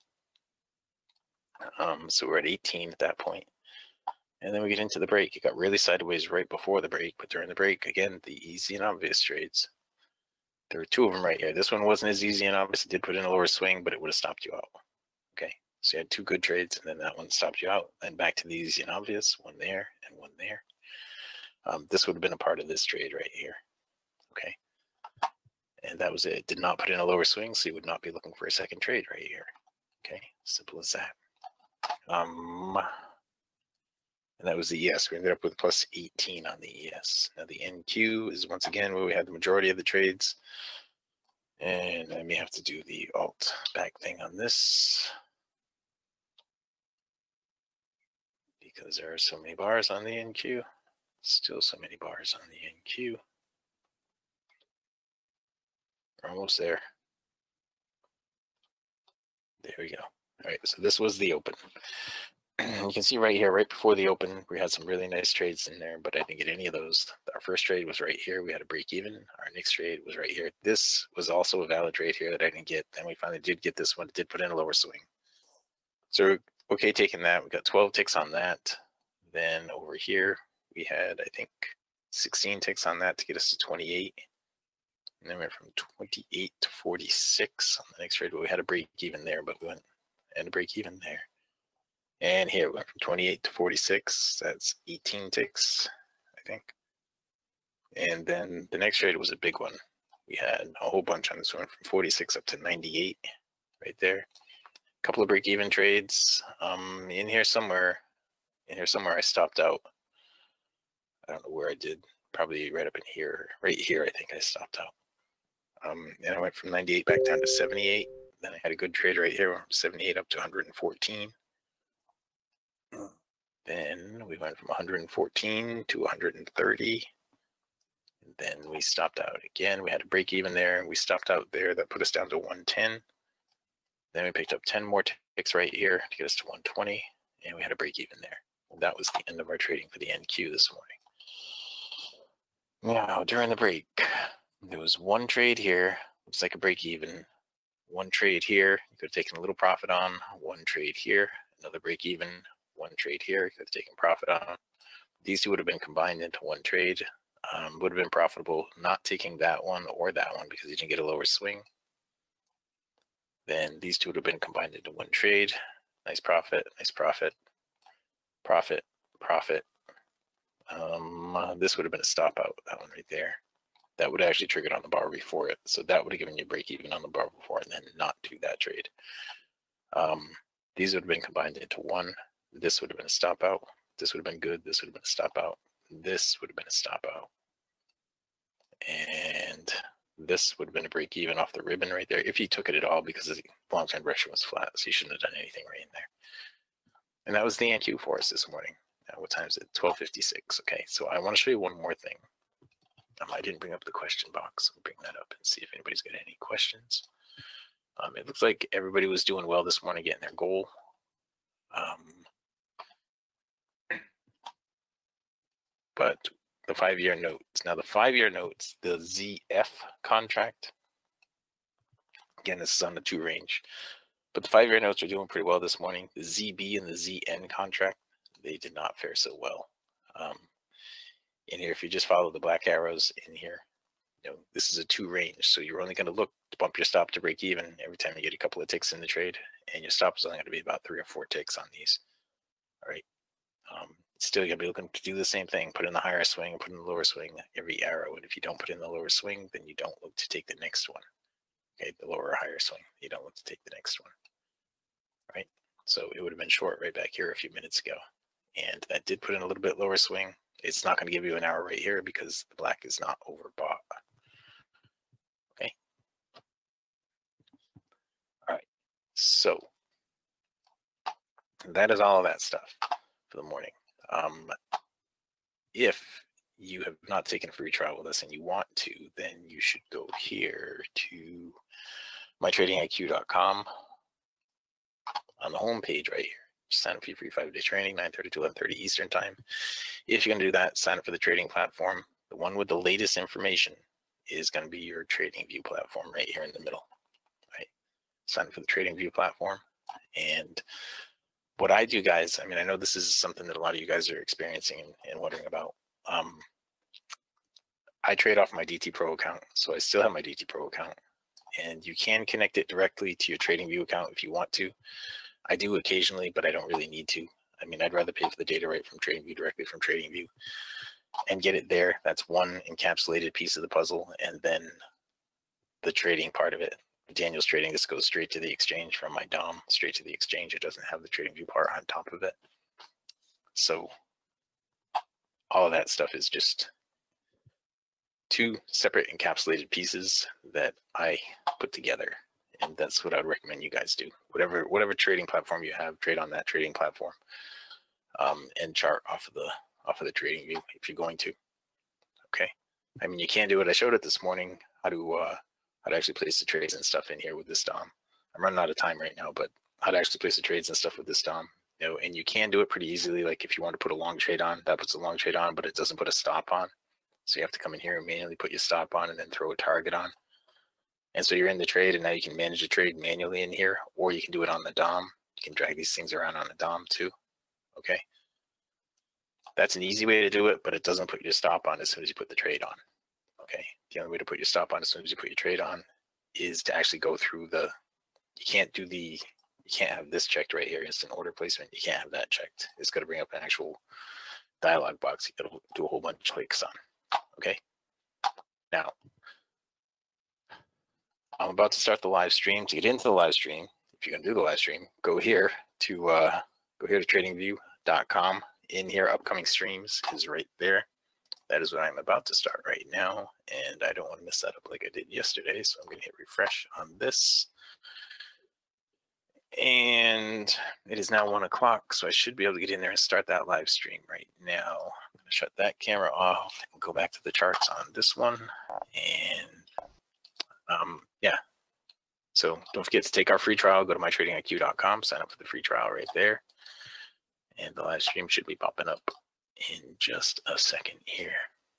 Um, so we're at eighteen at that point. And then we get into the break. It got really sideways right before the break, but during the break, again, the easy and obvious trades. There were two of them right here. This one wasn't as easy and obvious. It did put in a lower swing, but it would have stopped you out. Okay, so you had two good trades, and then that one stopped you out. Then back to the easy and obvious, one there and one there. Um, this would have been a part of this trade right here. Okay, and that was it. It did not put in a lower swing, so you would not be looking for a second trade right here. Okay, simple as that. Um, and that was the E S. We ended up with plus eighteen on the E S. Now the N Q is once again where we had the majority of the trades. And I may have to do the alt back thing on this because there are so many bars on the N Q. Still so many bars on the N Q. We're almost there. There we go. All right, so this was the open. You can see right here, right before the open, we had some really nice trades in there, but I didn't get any of those. Our first trade was right here. We had a break even. Our next trade was right here. This was also a valid trade here that I didn't get. Then we finally did get this one. It did put in a lower swing. So okay, taking that. We got twelve ticks on that. Then over here, we had, I think, sixteen ticks on that to get us to twenty-eight. And then we went from twenty-eight to forty-six on the next trade, but we had a break even there, but we went and a break even there. And here we went from twenty-eight to forty-six. That's eighteen ticks, I think. And then the next trade was a big one. We had a whole bunch on this one from forty-six up to ninety-eight right there. A couple of break-even trades. Um, in here somewhere, in here somewhere I stopped out. I don't know where I did. Probably right up in here. Right here, I think I stopped out. Um, and I went from ninety-eight back down to seventy-eight. Then I had a good trade right here, from seventy-eight up to one hundred fourteen. Then we went from one hundred fourteen to one hundred thirty. And then we stopped out again. We had a break even there. We stopped out there. That put us down to one ten. Then we picked up ten more ticks right here to get us to one twenty. And we had a break even there. And that was the end of our trading for the N Q this morning. Now, during the break, there was one trade here. Looks like a break even. One trade here. You could have taken a little profit on. One trade here. Another break even. One trade here, you could have taken profit on. These two would have been combined into one trade. Um, would have been profitable not taking that one or that one because you didn't get a lower swing. Then these two would have been combined into one trade. Nice profit, nice profit, profit, profit. Um, uh, this would have been a stop out, that one right there. That would have actually triggered on the bar before it. So that would have given you a break even on the bar before and then not do that trade. Um, these would have been combined into one. This would have been a stop out. This would have been good. This would have been a stop out. This would have been a stop out. And this would have been a break even off the ribbon right there if you took it at all because the long-term direction was flat. So you shouldn't have done anything right in there. And that was the N Q for us this morning. Now, what time is it? twelve fifty-six. Okay, so I want to show you one more thing. Um, I didn't bring up the question box. I'll bring that up and see if anybody's got any questions. Um, it looks like everybody was doing well this morning getting their goal. Um, but the five-year notes. Now the five-year notes, the Z F contract, again, this is on the two range, but the five-year notes are doing pretty well this morning. The Z B and the Z N contract, they did not fare so well. Um, in here, if you just follow the black arrows in here, you know, this is a two range. So you're only going to look to bump your stop to break even every time you get a couple of ticks in the trade, and your stop is only going to be about three or four ticks on these. All right. Um, still, you're going to be looking to do the same thing, put in the higher swing and put in the lower swing every arrow. And if you don't put in the lower swing, then you don't look to take the next one. Okay, the lower or higher swing. You don't look to take the next one. Right? So it would have been short right back here a few minutes ago. And that did put in a little bit lower swing. It's not going to give you an arrow right here because the black is not overbought. Okay. All right. So that is all of that stuff for the morning. Um, if you have not taken a free trial with us and you want to, then you should go here to my trading I Q dot com on the home page right here. Just sign up for your free five-day training, nine thirty to eleven thirty Eastern time. If you're going to do that, sign up for the trading platform. The one with the latest information is going to be your TradingView platform right here in the middle. Right? Sign up for the TradingView platform. And what I do, guys, I mean, I know this is something that a lot of you guys are experiencing and, and wondering about. Um, I trade off my D T Pro account, so I still have my D T Pro account. And you can connect it directly to your TradingView account if you want to. I do occasionally, but I don't really need to. I mean, I'd rather pay for the data right from TradingView directly from TradingView and get it there. That's one encapsulated piece of the puzzle. And then the trading part of it. Daniel's trading, this goes straight to the exchange from my D O M, straight to the exchange. It doesn't have the TradingView part on top of it. So all of that stuff is just two separate encapsulated pieces that I put together. And that's what I would recommend you guys do. Whatever whatever trading platform you have, trade on that trading platform, um, and chart off of the off of the TradingView if you're going to. Okay. I mean, you can do it. I showed it this morning how to uh, how to actually place the trades and stuff in here with this D O M. I'm running out of time right now, but how to actually place the trades and stuff with this D O M. You know, and you can do it pretty easily. Like if you want to put a long trade on, that puts a long trade on, but it doesn't put a stop on. So you have to come in here and manually put your stop on and then throw a target on. And so you're in the trade, and now you can manage the trade manually in here, or you can do it on the D O M. You can drag these things around on the D O M too. Okay. That's an easy way to do it, but it doesn't put your stop on as soon as you put the trade on. Okay. The only way to put your stop on as soon as you put your trade on is to actually go through the, you can't do the, you can't have this checked right here, instant order placement. You can't have that checked. It's going to bring up an actual dialog box. You got to do a whole bunch of clicks on. Okay. Now, I'm about to start the live stream. To get into the live stream, if you're going to do the live stream, go here to uh, go here to trading view dot com. In here, upcoming streams is right there. That is what I'm about to start right now, and I don't want to mess that up like I did yesterday. So I'm going to hit refresh on this, and it is now one o'clock. So I should be able to get in there and start that live stream right now. I'm going to shut that camera off and go back to the charts on this one, and um, yeah. So don't forget to take our free trial. Go to my trading I Q dot com, sign up for the free trial right there. And the live stream should be popping up in just a second here.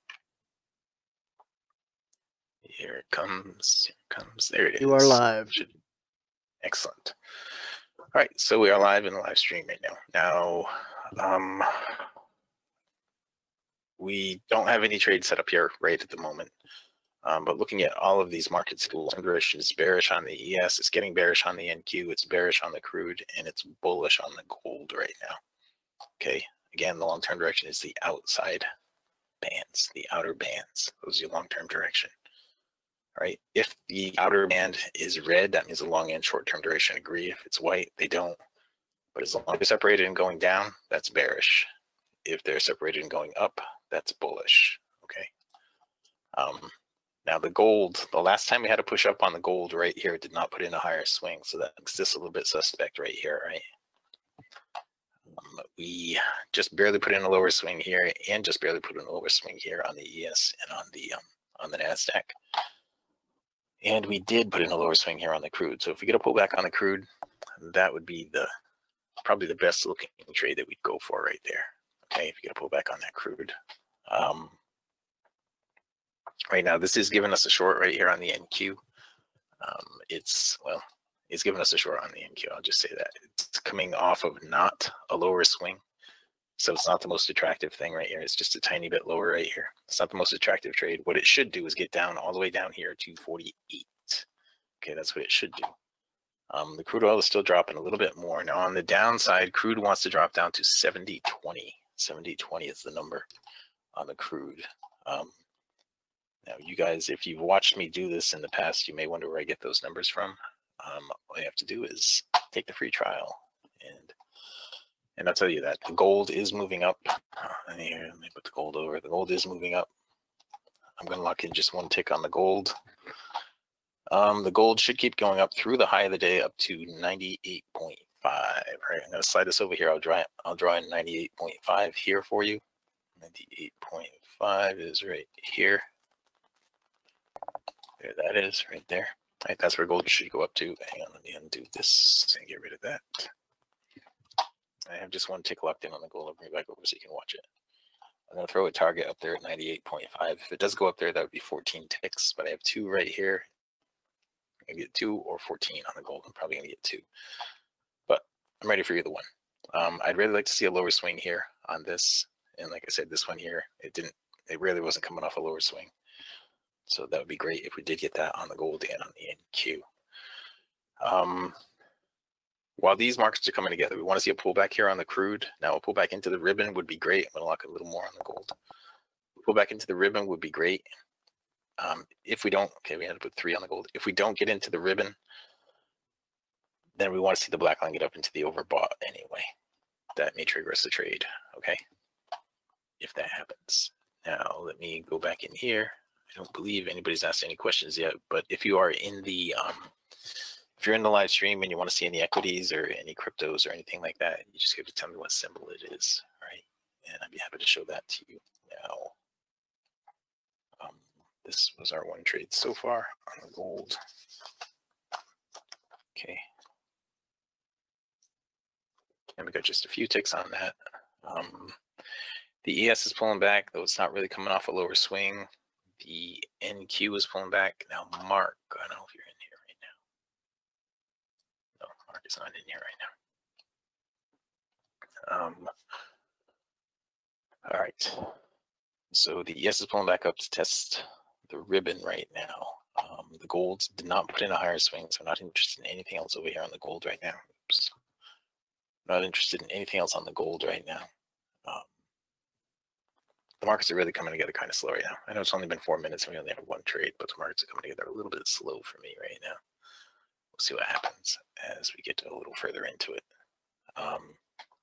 Here it comes. Here it comes. There it is. You are live. Should, excellent. All right. So we are live in the live stream right now. Now, um, we don't have any trade set up here right at the moment. Um, but looking at all of these markets, it's bearish on the E S, it's getting bearish on the N Q, it's bearish on the crude, and it's bullish on the gold right now. Okay, again, the long-term direction is the outside bands, the outer bands. Those are your long-term direction. All right, if the outer band is red, that means the long and short-term duration agree. If it's white, they don't. But as long as they're separated and going down, that's bearish. If they're separated and going up, that's bullish. Okay. Um, Now the gold, the last time we had to push up on the gold right here, it did not put in a higher swing. So that makes this a little bit suspect right here, right? Um, we just barely put in a lower swing here and just barely put in a lower swing here on the E S and on the um, on the NASDAQ. And we did put in a lower swing here on the crude. So if we get a pullback on the crude, that would be the probably the best looking trade that we'd go for right there. Okay, if you get a pullback on that crude. Um, Right now, this is giving us a short right here on the N Q. Um, it's, well, it's giving us a short on the N Q. I'll just say that. It's coming off of not a lower swing. So it's not the most attractive thing right here. It's just a tiny bit lower right here. It's not the most attractive trade. What it should do is get down all the way down here to forty-eight. Okay, that's what it should do. Um, the crude oil is still dropping a little bit more. Now on the downside, crude wants to drop down to seventy twenty. seventy twenty is the number on the crude. Um, now you guys, if you've watched me do this in the past, you may wonder where I get those numbers from. Um, all you have to do is take the free trial, and and I'll tell you that the gold is moving up. Uh, here, let me put the gold over. The gold is moving up. I'm going to lock in just one tick on the gold. Um, the gold should keep going up through the high of the day up to ninety-eight point five. Right, I'm going to slide this over here. I'll draw. I'll draw in ninety-eight point five here for you. ninety-eight point five is right here. There, that is right there. Right, that's where gold should go up to. Hang on, let me undo this and get rid of that. I have just one tick locked in on the gold. I'll bring it back over so you can watch it. I'm going to throw a target up there at ninety-eight point five. If it does go up there, that would be fourteen ticks, but I have two right here. I'm going to get two or fourteen on the gold. I'm probably going to get two, but I'm ready for either one. Um, I'd really like to see a lower swing here on this. And like I said, this one here, it didn't, it really wasn't coming off a lower swing. So that would be great if we did get that on the gold and on the N Q. Um, while these markets are coming together, we want to see a pullback here on the crude. Now a pullback into the ribbon would be great. I'm going to lock a little more on the gold. Pullback into the ribbon would be great. Um, if we don't, okay, we had to put three on the gold. If we don't get into the ribbon, then we want to see the black line get up into the overbought anyway. That may trigger us a trade, okay? If that happens. Now let me go back in here. I don't believe anybody's asked any questions yet, but if you are in the um, if you're in the live stream and you want to see any equities or any cryptos or anything like that, you just have to tell me what symbol it is, right? And I'd be happy to show that to you now. Um, this was our one trade so far on the gold. Okay. And we got just a few ticks on that. Um, the E S is pulling back, though it's not really coming off a lower swing. The N Q is pulling back. Now, Mark, I don't know if you're in here right now. No, Mark is not in here right now. Um, all right. So the E S is pulling back up to test the ribbon right now. Um, the gold did not put in a higher swing, so I'm not interested in anything else over here on the gold right now. Oops. Not interested in anything else on the gold right now. Um, The markets are really coming together kind of slow right now. I know it's only been four minutes and we only have one trade, but the markets are coming together a little bit slow for me right now. We'll see what happens as we get a little further into it. Um,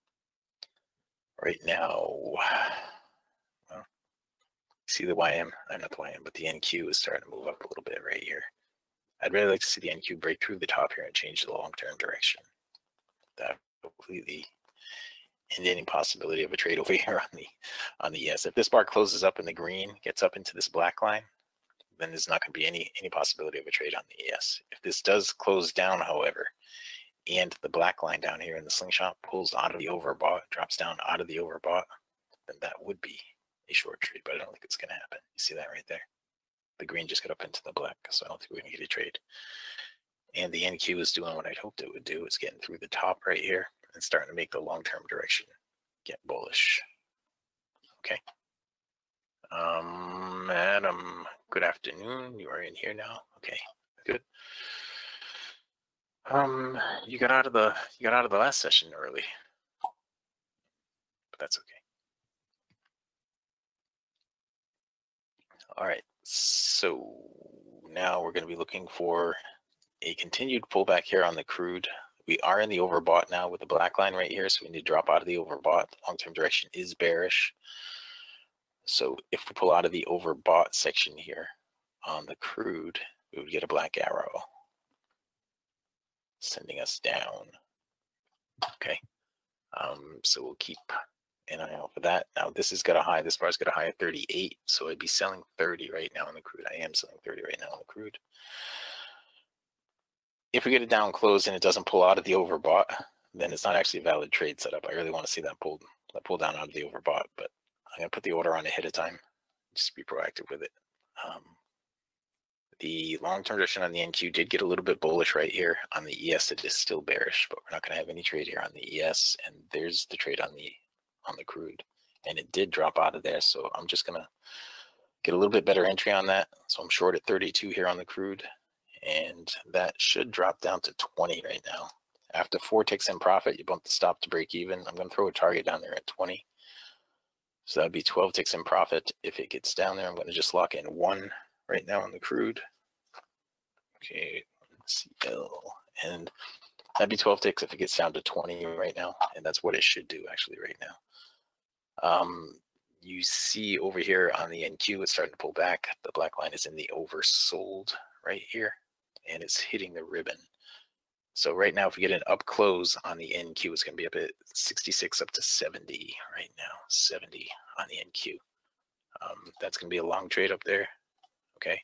right now, well, see the Y M, I'm not the Y M, but the N Q is starting to move up a little bit right here. I'd really like to see the N Q break through the top here and change the long-term direction. That completely and any possibility of a trade over here on the on the E S. If this bar closes up in the green, gets up into this black line, then there's not going to be any any possibility of a trade on the E S. If this does close down, however, and the black line down here in the slingshot pulls out of the overbought, drops down out of the overbought, then that would be a short trade, but I don't think it's going to happen. You see that right there? The green just got up into the black, so I don't think we're going to get a trade. And the N Q is doing what I'd hoped it would do. It's getting through the top right here and starting to make the long-term direction get bullish. Okay. Um, Adam, good afternoon. You are in here now. Okay, good. Um, you got out of the you got out of the last session early, but that's okay. All right. So now we're going to be looking for a continued pullback here on the crude. We are in the overbought now with the black line right here, so we need to drop out of the overbought. The long-term direction is bearish. So if we pull out of the overbought section here on the crude, we would get a black arrow sending us down. Okay. Um, so we'll keep an eye out for that. Now this has got a high, this bar's got a high of thirty-eight, so I'd be selling thirty right now on the crude. I am selling thirty right now on the crude. If we get it down close and it doesn't pull out of the overbought, then it's not actually a valid trade setup. I really want to see that pull, that pull down out of the overbought, but I'm going to put the order on ahead of time. Just be proactive with it. Um, the long-term direction on the N Q did get a little bit bullish right here. On the E S, it is still bearish, but we're not going to have any trade here on the E S. And there's the trade on the on the crude, and it did drop out of there. So I'm just gonna get a little bit better entry on that. So I'm short at thirty-two here on the crude, and that should drop down to twenty right now. After four ticks in profit, you bump the stop to break even. I'm gonna throw a target down there at twenty. So that'd be twelve ticks in profit. If it gets down there, I'm gonna just lock in one right now on the crude. Okay, C L, and that'd be twelve ticks if it gets down to twenty right now, and that's what it should do actually right now. Um, you see over here on the N Q, it's starting to pull back. The black line is in the oversold right here, and it's hitting the ribbon. So right now, if we get an up close on the N Q, it's going to be up at sixty-six up to seventy right now, seventy on the N Q. Um, that's going to be a long trade up there. Okay.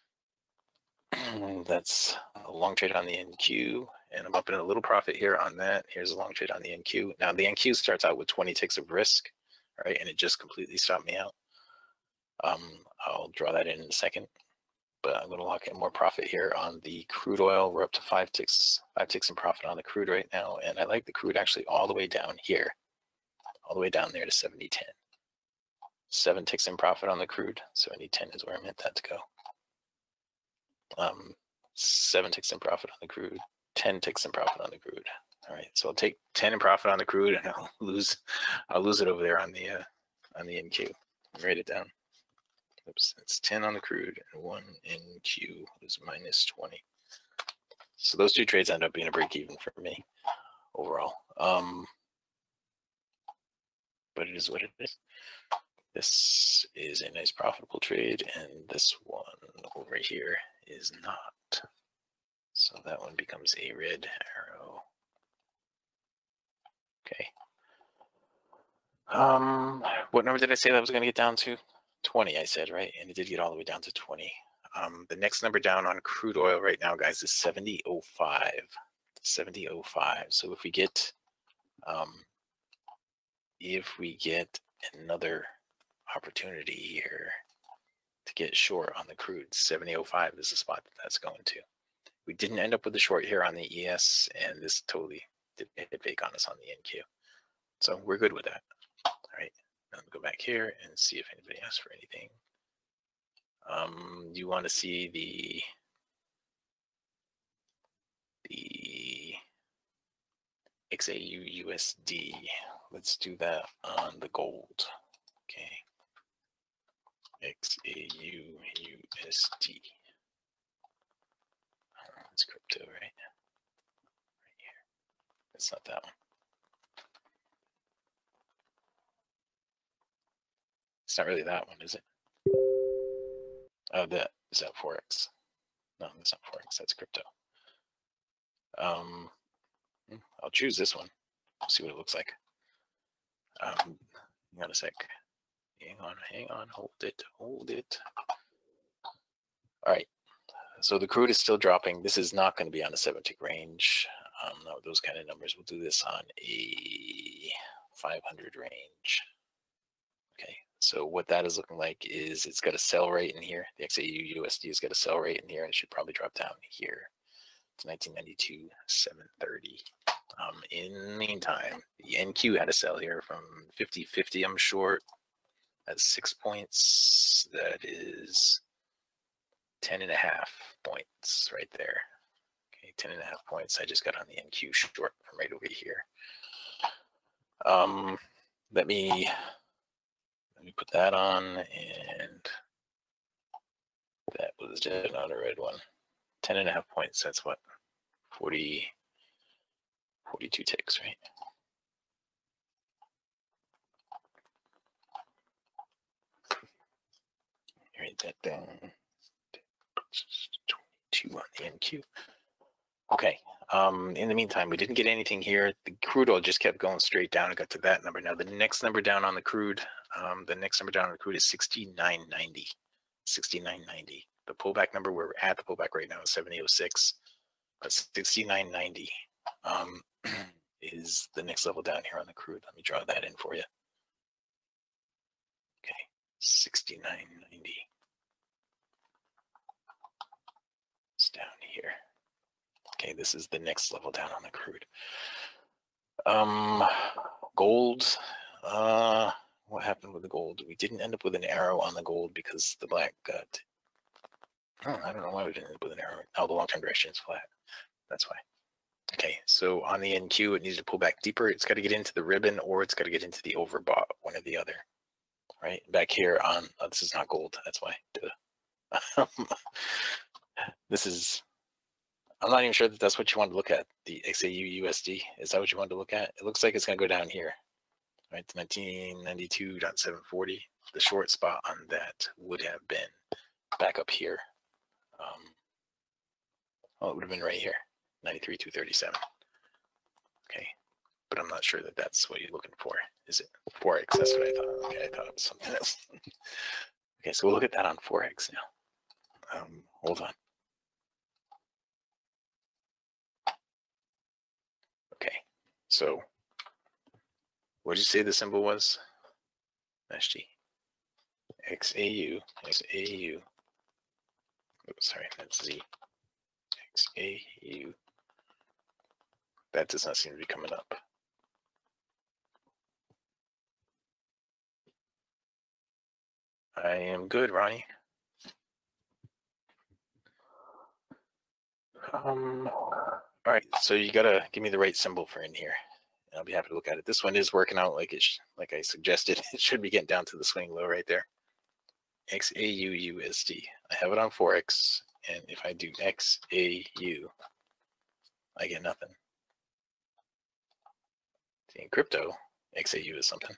That's a long trade on the N Q, and I'm up in a little profit here on that. Here's a long trade on the N Q. Now the N Q starts out with twenty ticks of risk, right? And it just completely stopped me out. Um, I'll draw that in in a second. But I'm going to lock in more profit here on the crude oil. We're up to five ticks, five ticks in profit on the crude right now. And I like the crude actually all the way down here, all the way down there to seventy ten. Seven ticks in profit on the crude. seventy ten is where I meant that to go. Um, seven ticks in profit on the crude, ten ticks in profit on the crude. All right, so I'll take ten in profit on the crude, and I'll lose, I'll lose it over there on the uh, on the N Q. Write it down. Oops, it's ten on the crude and one N Q is minus twenty. So those two trades end up being a break even for me overall. Um, but it is what it is. This is a nice profitable trade, and this one over here is not. So that one becomes a red arrow. Okay. Um, what number did I say that was going to get down to? twenty, I said, right? And it did get all the way down to twenty. Um, the next number down on crude oil right now, guys, is seventy oh five. seventy oh five. So if we get, um, if we get another opportunity here to get short on the crude, seventy oh five is the spot that that's going to. We didn't end up with the short here on the E S, and this totally did hit fake on us on the N Q. So we're good with that. All right. Now go back here and see if anybody asks for anything. Um, you want to see the the X A U U S D. Let's do that on the gold. Okay. X A U U S D. Oh, it's crypto, right? Right here. It's not that one. It's not really that one, is it? Oh, that is that Forex. No, that's not Forex. That's crypto. Um, I'll choose this one. See what it looks like. Um, hang on a sec. Hang on, hang on. Hold it, hold it. All right. So the crude is still dropping. This is not going to be on the seven tick range. Um, no, those kind of numbers. We'll do this on a five hundred range. Okay. So what that is looking like is it's got a sell rate in here. The X A U U S D has got a sell rate in here, and it should probably drop down here. It's nineteen ninety-two, seven thirty. Um, in the meantime, the N Q had a sell here from fifty fifty. I'm short at six points. That is ten and a half points right there. Okay, ten and a half points. I just got on the N Q short from right over here. Um, let me. Let me put that on, and that was just not a red one. Ten and a half points, that's what? forty, forty-two ticks, right? Write that down. twenty-two on the N Q. Okay. Um, in the meantime, we didn't get anything here. The crude oil just kept going straight down and got to that number. Now, the next number down on the crude, um, the next number down on the crude is sixty-nine ninety. sixty-nine ninety. The pullback number where we're at the pullback right now is seventy oh six. But sixty-nine ninety um, is the next level down here on the crude. Let me draw that in for you. Okay, sixty-nine ninety. It's down here. Okay, this is the next level down on the crude. Um, gold, Uh, what happened with the gold? We didn't end up with an arrow on the gold because the black got. Oh, I don't know why we didn't end up with an arrow. Oh, the long-term direction is flat. That's why. Okay, so on the N Q, it needs to pull back deeper. It's got to get into the ribbon, or it's got to get into the overbought, one or the other. Right back here on. Oh, this is not gold. That's why. This is. I'm not even sure that that's what you want to look at. The X A U U S D. Is that what you want to look at? It looks like it's going to go down here. Right, to nineteen ninety-two point seven four zero. The short spot on that would have been back up here. Um, well, it would have been right here, ninety-three two thirty-seven. Okay, but I'm not sure that that's what you're looking for. Is it forex? That's what I thought. Okay, I thought it was something else. Okay, so we'll look at that on forex now. Um, hold on. Okay, so what did you say the symbol was? S G. X A U. X A U. Oh, sorry, that's Z. X A U. That does not seem to be coming up. I am good, Ronnie. Um. All right, so you gotta give me the right symbol for in here. I'll be happy to look at it. This one is working out like it, like I suggested. It should be getting down to the swing low right there. X A U U S D. I have it on forex, and if I do X A U, I get nothing. See, in crypto, X A U is something.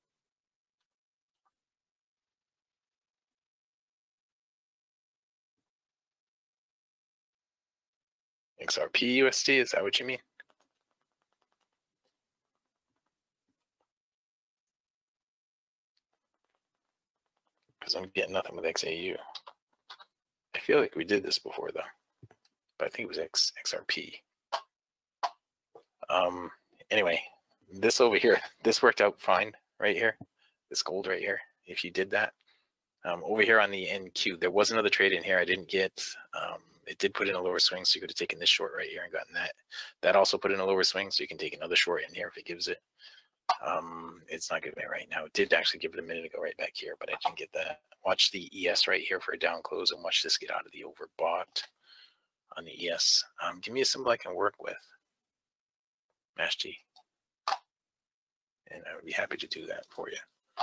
X R P U S D, is that what you mean? Because I'm getting nothing with X A U. I feel like we did this before though, but I think it was X, XRP. Um, anyway, this over here, this worked out fine right here. This gold right here, if you did that. Um, over here on the N Q, there was another trade in here I didn't get. Um, it did put in a lower swing, so you could have taken this short right here and gotten that. That also put in a lower swing, so you can take another short in here if it gives it. Um, it's not giving it right now. It did actually give it a minute ago right back here, but I didn't get that. Watch the E S right here for a down close, and watch this get out of the overbought on the E S. Um, give me a symbol I can work with. Mash G. And I would be happy to do that for you.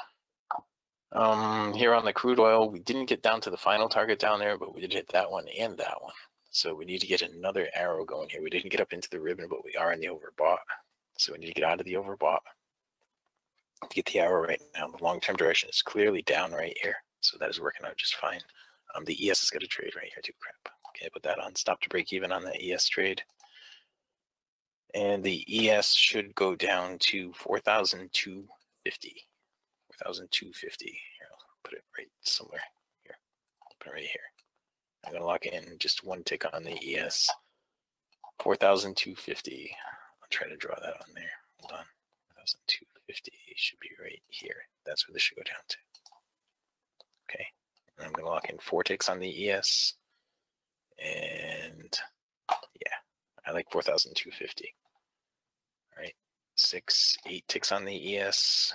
Um, here on the crude oil, we didn't get down to the final target down there, but we did hit that one and that one. So we need to get another arrow going here. We didn't get up into the ribbon, but we are in the overbought. So we need to get out of the overbought to get the arrow right now. The long-term direction is clearly down right here. So that is working out just fine. Um, the E S has got a trade right here too. Crap. Okay, put that on. Stop to break even on the E S trade. And the E S should go down to four thousand two hundred fifty. four thousand two hundred fifty. Here, I'll put it right somewhere here. Put it right here. I'm going to lock in just one tick on the E S. four thousand two hundred fifty. I'll try to draw that on there. Hold on. four thousand two hundred fifty should be right here. That's where this should go down to. Okay. And I'm going to lock in four ticks on the E S. And yeah, I like four thousand two hundred fifty. All right. Six, eight ticks on the E S.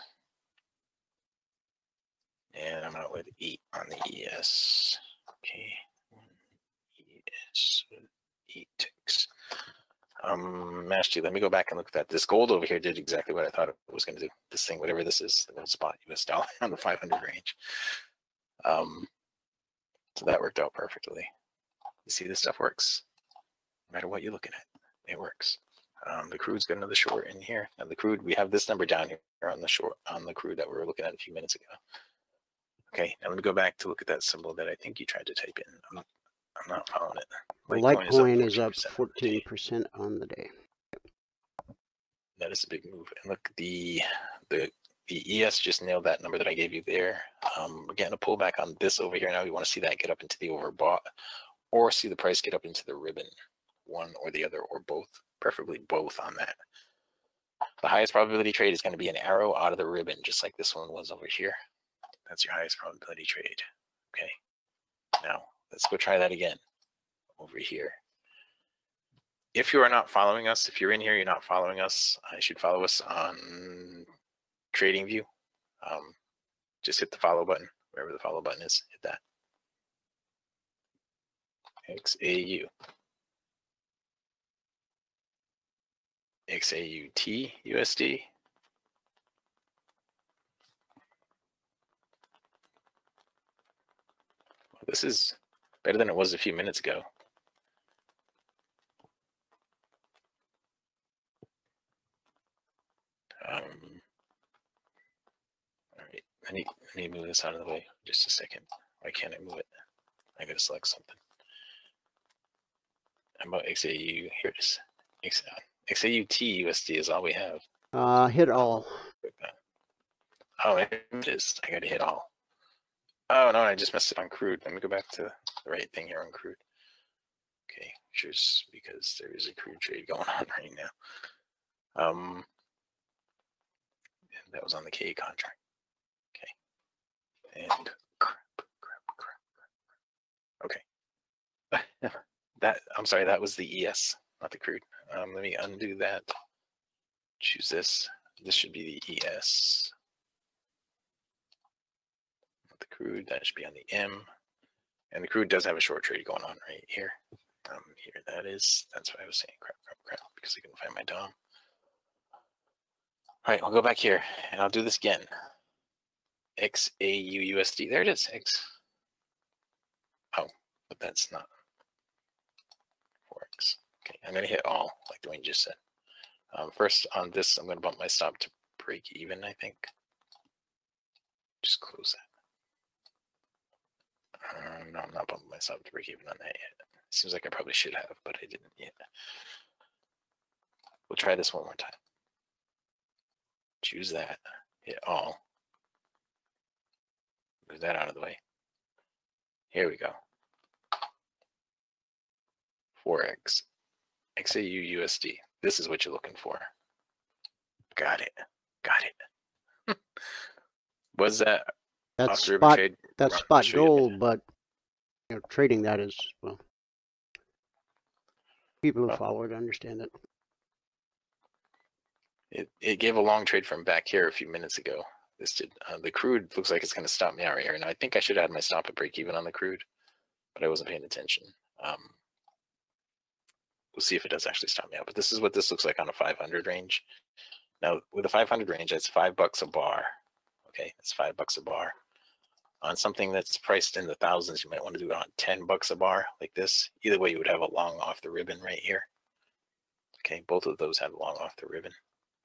And I'm out with eight on the E S. Okay. One E S, eight ticks. Um, Master, let me go back and look at that. This gold over here did exactly what I thought it was going to do. This thing, whatever this is, the gold spot, U S dollar on the five hundred range. Um, so that worked out perfectly. You see, this stuff works. No matter what you're looking at, it works. Um, the crude's got another short in here. Now the crude, we have this number down here on the short on the crude that we were looking at a few minutes ago. Okay, now let me go back to look at that symbol that I think you tried to type in. I'm not, I'm not following it. Litecoin, Litecoin is up fourteen percent on the day. That is a big move. And look, the the the E S just nailed that number that I gave you there. Um, we're getting a pullback on this over here now. We want to see that get up into the overbought, or see the price get up into the ribbon, one or the other, or both, preferably both on that. The highest probability trade is going to be an arrow out of the ribbon, just like this one was over here. That's your highest probability trade. Okay. Now let's go try that again over here. If you are not following us, if you're in here, you're not following us, you should follow us on trading view, um, just hit the follow button, wherever the follow button is, hit that. X A U. X A U T U S D. Well, this is better than it was a few minutes ago. Um, all right, I need, I need to move this out of the way just a second. Why can't I move it? I gotta select something. How about X A U? Here it is. X, X A U T U S D is all we have. Uh, hit all. Oh, it is. I gotta hit all. Oh no, I just messed it on crude. Let me go back to the right thing here on crude. Okay, just because there is a crude trade going on right now. Um, that was on the K contract. Okay, and crap, crap, crap, crap. Okay, that I'm sorry, that was the E S, not the crude. Um, let me undo that. Choose this. This should be the E S. Not the crude. That should be on the M. And the crude does have a short trade going on right here. Um, here that is. That's why I was saying crap, crap, crap, because I couldn't find my D O M. All right, I'll go back here and I'll do this again. X A U U S D. There it is. X. Oh, but that's not forex. Okay, I'm gonna hit all, like Dwayne just said. Um, first on this, I'm gonna bump my stop to break even, I think. Just close that. Uh, no, I'm not bumping my stop to break even on that yet. Seems like I probably should have, but I didn't yet. We'll try this one more time. Choose that, hit all. Move that out of the way. Here we go. Forex, X A U U S D. This is what you're looking for. Got it. Got it. Was that That's spot, trade? That's spot gold, but you know, trading that is, well, people who well, follow it understand it. It it gave a long trade from back here a few minutes ago. This did. Uh, the crude looks like it's going to stop me out right here, and I think I should have had my stop at break even on the crude, but I wasn't paying attention. Um, we'll see if it does actually stop me out. But this is what this looks like on a five hundred range. Now with a five hundred range, that's five bucks a bar. Okay, that's five bucks a bar. On something that's priced in the thousands, you might want to do it on ten bucks a bar, like this. Either way, you would have a long off the ribbon right here. Okay, both of those had long off the ribbon.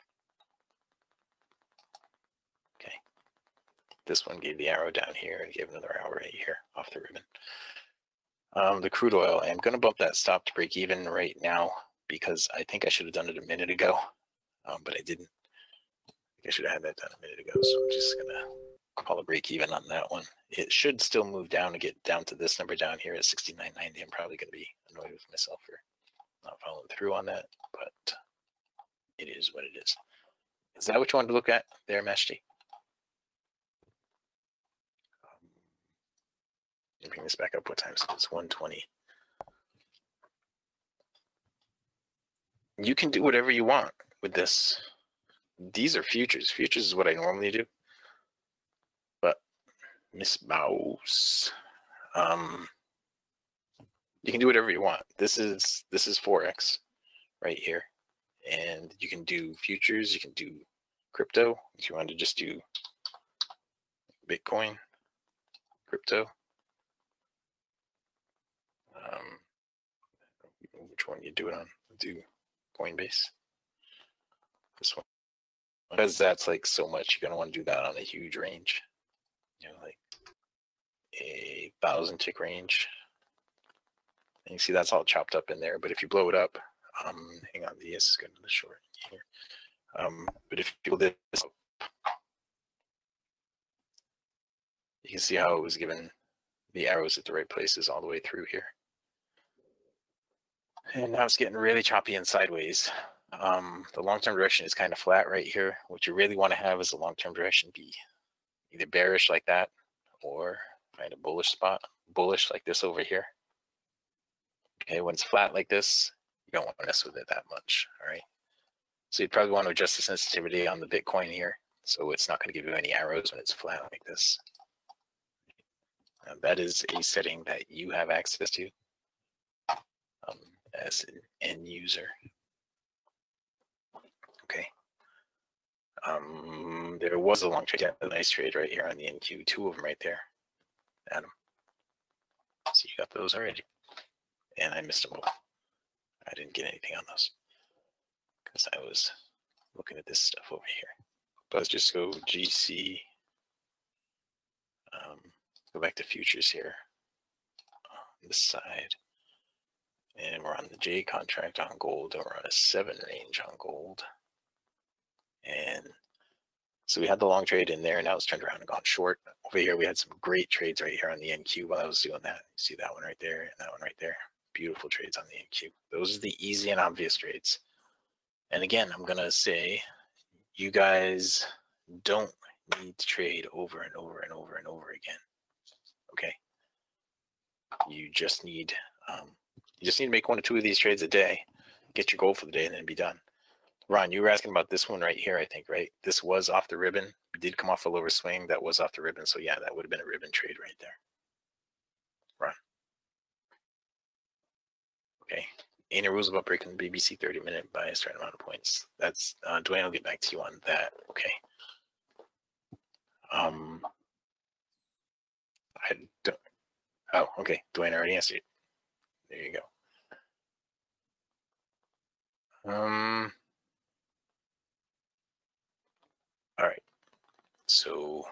Okay, this one gave the arrow down here and gave another arrow right here off the ribbon. Um, the crude oil, I'm going to bump that stop to break even right now because I think I should have done it a minute ago, um, but I didn't. I, think I should have had that done a minute ago, so I'm just going to call a break even on that one. It should still move down to get down to this number down here at sixty-nine ninety. I'm probably going to be annoyed with myself for not following through on that, but it is what it is. Is that what you wanted to look at there, Mashti? Let me bring this back up. What time is it? It's one twenty. You can do whatever you want with this. These are futures. Futures is what I normally do. But Miss Mouse, um, you can do whatever you want. This is this is forex right here, and you can do futures. You can do crypto if you want to just do Bitcoin, crypto. Um, which one you do it on? Do Coinbase. This one, because that's like so much. You're gonna want to do that on a huge range. You know, like a thousand tick range. And you see that's all chopped up in there. But if you blow it up, um, hang on, the S is going to the short here. Um, but if you blow this up, you can see how it was given the arrows at the right places all the way through here. And now it's getting really choppy and sideways. Um, the long-term direction is kind of flat right here. What you really want to have is the long-term direction be either bearish like that or find a bullish spot, bullish like this over here. Okay, when it's flat like this, you don't want to mess with it that much, all right? So you'd probably want to adjust the sensitivity on the Bitcoin here So it's not going to give you any arrows when it's flat like this. Uh, that is a setting that you have access to um, as an end user. Okay. Um, there was a long trade, yeah, a nice trade right here on the N Q, two of them right there. Adam. So you got those already. And I missed them all. I didn't get anything on those because I was looking at this stuff over here. But let's just go G C. Um, go back to futures here on this side. And we're on the J contract on gold, and we're on a seven range on gold. And so we had the long trade in there, and now it's turned around and gone short. Over here, we had some great trades right here on the N Q while I was doing that. You see that one right there and that one right there. Beautiful trades on the N Q. Those are the easy and obvious trades. And again, I'm going to say, you guys don't need to trade over and over and over and over again. Okay? You just need, um, you just need to make one or two of these trades a day, get your goal for the day, and then be done. Ron, you were asking about this one right here, I think, right? This was off the ribbon. It did come off a lower swing. That was off the ribbon. So yeah, that would have been a ribbon trade right there. Ron. Okay. Any rules about breaking the B B C thirty minute by a certain amount of points? That's, uh, Dwayne will get back to you on that. Okay. Um, I don't, oh, okay. Dwayne already answered it. There you go. Um, All right, so,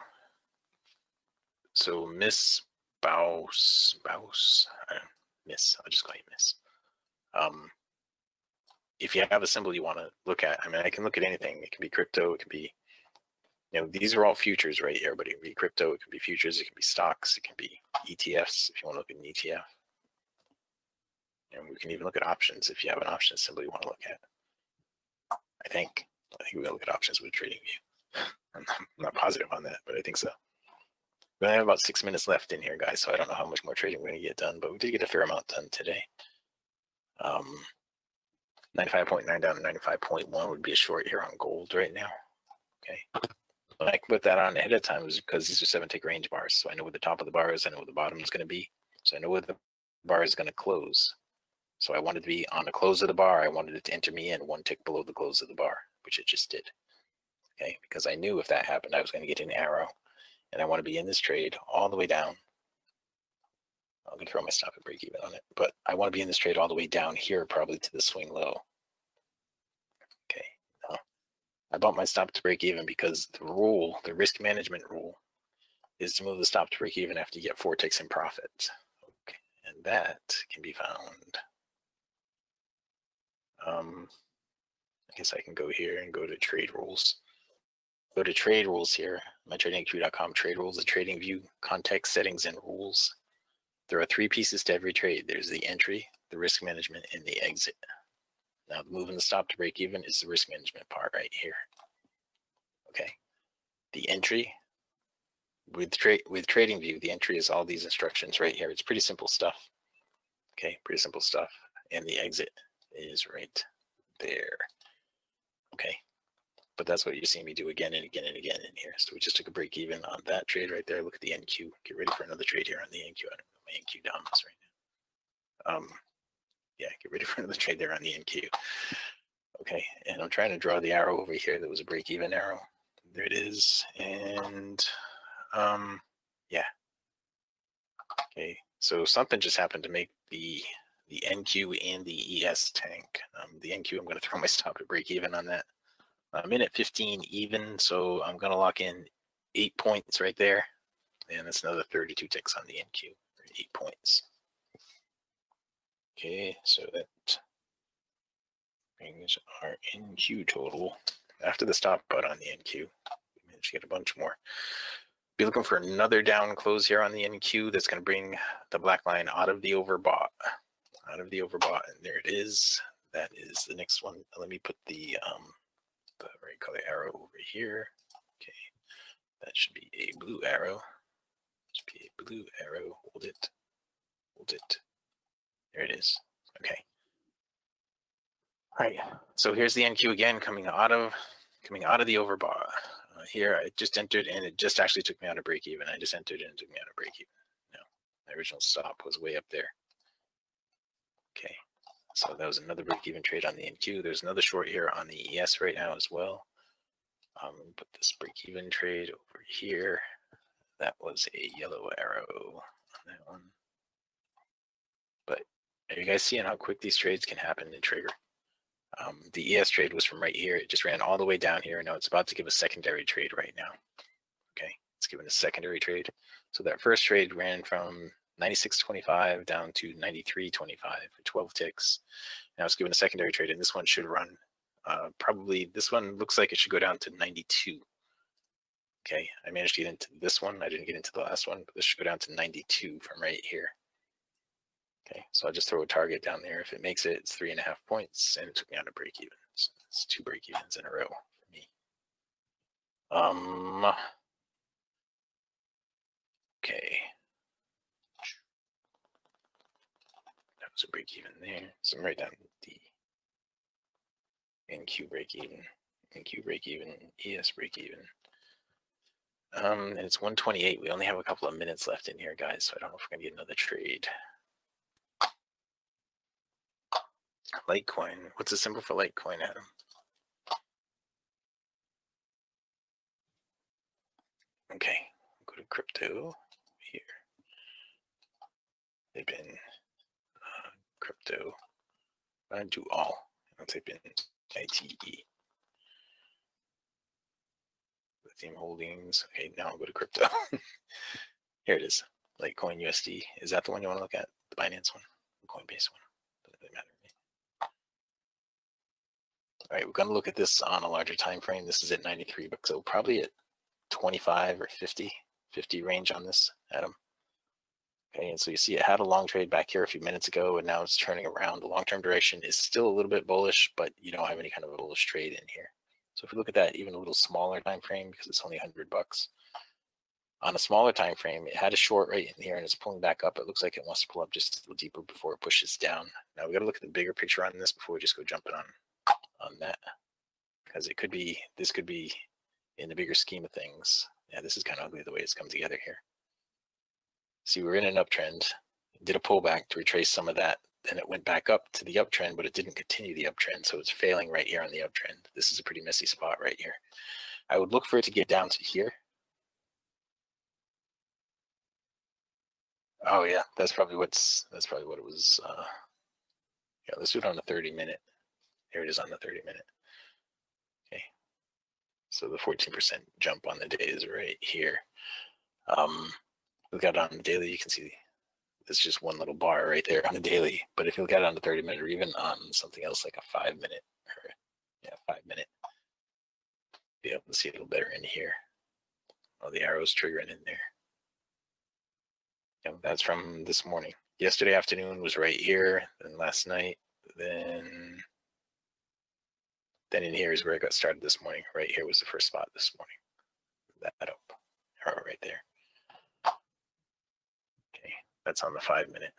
so Miss Bouse, Bouse, I don't know, Miss, I'll just call you Miss. Um, if you have a symbol you want to look at, I mean, I can look at anything. It can be crypto, it can be, you know, these are all futures right here, but it can be crypto, it can be futures, it can be stocks, it can be E T Fs if you want to look at an E T F. And we can even look at options if you have an option symbol you want to look at. I think, I think we're going to look at options with TradingView. I'm not positive on that, but I think so. We only have about six minutes left in here, guys, so I don't know how much more trading we're going to get done, but we did get a fair amount done today. Um, ninety-five point nine down to ninety-five point one would be a short here on gold right now. Okay. When I can put that on ahead of time is because these are seven tick range bars, so I know where the top of the bar is, I know where the bottom is going to be, so I know where the bar is going to close. So I wanted to be on the close of the bar, I wanted it to enter me in one tick below the close of the bar, which it just did. Okay, because I knew if that happened, I was going to get an arrow, and I want to be in this trade all the way down. I'll throw my stop and break even on it, but I want to be in this trade all the way down here, probably to the swing low. Okay, no. I bumped my stop to break even because the rule, the risk management rule, is to move the stop to break even after you get four ticks in profit. Okay, and that can be found. Um, I guess I can go here and go to trade rules. Go to trade rules here, my trading Q dot com trade rules, the trading view, context, settings, and rules. There are three pieces to every trade. There's the entry, the risk management, and the exit. Now, moving the stop to break even is the risk management part right here. Okay. The entry, with trade with trading view, the entry is all these instructions right here. It's pretty simple stuff. Okay, pretty simple stuff. And the exit is right there. Okay. But that's what you're seeing me do again and again and again in here. So we just took a break even on that trade right there. Look at the N Q. Get ready for another trade here on the N Q. I don't know my N Q down this right now. Um, yeah, get ready for another trade there on the N Q. Okay, and I'm trying to draw the arrow over here. That was a break even arrow. There it is. And um, yeah. Okay, so something just happened to make the the N Q and the E S tank. Um, the N Q, I'm going to throw my stop to break even on that. I'm in at fifteen even, so I'm going to lock in eight points right there. And that's another thirty-two ticks on the N Q, eight points. Okay, so that brings our N Q total. After the stop button on the N Q, we managed to get a bunch more. Be looking for another down close here on the N Q that's going to bring the black line out of the overbought. Out of the overbought, and there it is. That is the next one. Let me put the um, the right color arrow over here. Okay, that should be a blue arrow. Should be a blue arrow. Hold it. Hold it. There it is. Okay. All right. So here's the N Q again, coming out of coming out of the overbought. Uh, here I just entered and it just actually took me out of break even. I just entered and it took me out of break even. No, my original stop was way up there. Okay, so that was another break even trade on the N Q. There's another short here on the E S right now as well. Um, put this break even trade over here. That was a yellow arrow on that one. But are you guys seeing how quick these trades can happen in Trigger? Um, the E S trade was from right here. It just ran all the way down here. Now it's about to give a secondary trade right now. Okay, it's giving a secondary trade. So that first trade ran from ninety-six twenty-five down to ninety-three twenty-five for twelve ticks. Now it's giving a secondary trade, and this one should run uh, probably, this one looks like it should go down to ninety-two. Okay, I managed to get into this one. I didn't get into the last one, but this should go down to ninety-two from right here. Okay, so I'll just throw a target down there. If it makes it, it's three and a half points, and it took me out of break even. So it's two break evens in a row for me. Um. Okay. That was a break even there. So I'm right down the N Q break even, N Q break even, E S break even. Um, and it's one twenty-eight. We only have a couple of minutes left in here, guys. So I don't know if we're gonna get another trade. Litecoin. What's the symbol for Litecoin, Adam? Okay, go to crypto here. Type in uh, crypto. I do all. I'll type in I T E. Lithium Holdings. Okay, now I'll go to crypto. Here it is. Litecoin U S D. Is that the one you want to look at? The Binance one? The Coinbase one? Doesn't really matter to me. All right, we're going to look at this on a larger time frame. This is at ninety-three bucks, so probably at twenty-five or fifty, fifty range on this, Adam. Okay, and so you see it had a long trade back here a few minutes ago, and now it's turning around. The long-term direction is still a little bit bullish, but you don't have any kind of a bullish trade in here. So if we look at that even a little smaller time frame, because it's only one hundred bucks, on a smaller time frame, it had a short right in here, and it's pulling back up. It looks like it wants to pull up just a little deeper before it pushes down. Now we got to look at the bigger picture on this before we just go jumping on on that, because it could be, this could be in the bigger scheme of things. Yeah, this is kind of ugly the way it's come together here. See, we're in an uptrend, did a pullback to retrace some of that, then it went back up to the uptrend, but it didn't continue the uptrend, so it's failing right here on the uptrend. This is a pretty messy spot right here. I would look for it to get down to here. Oh yeah, that's probably what's, that's probably what it was. Uh, yeah, let's do it on the thirty minute. Here it is on the thirty minute. Okay, so the fourteen percent jump on the day is right here. Um, we got it on the daily, you can see it's just one little bar right there on the daily. But if you look at it on the thirty minute or even on something else like a five minute, or yeah, five minute, be able to see a little better in here. Oh, the arrow's triggering in there. Yeah, that's from this morning. Yesterday afternoon was right here, then last night, then then in here is where I got started this morning. Right here was the first spot this morning. That up, arrow right there. Okay, that's on the five minute.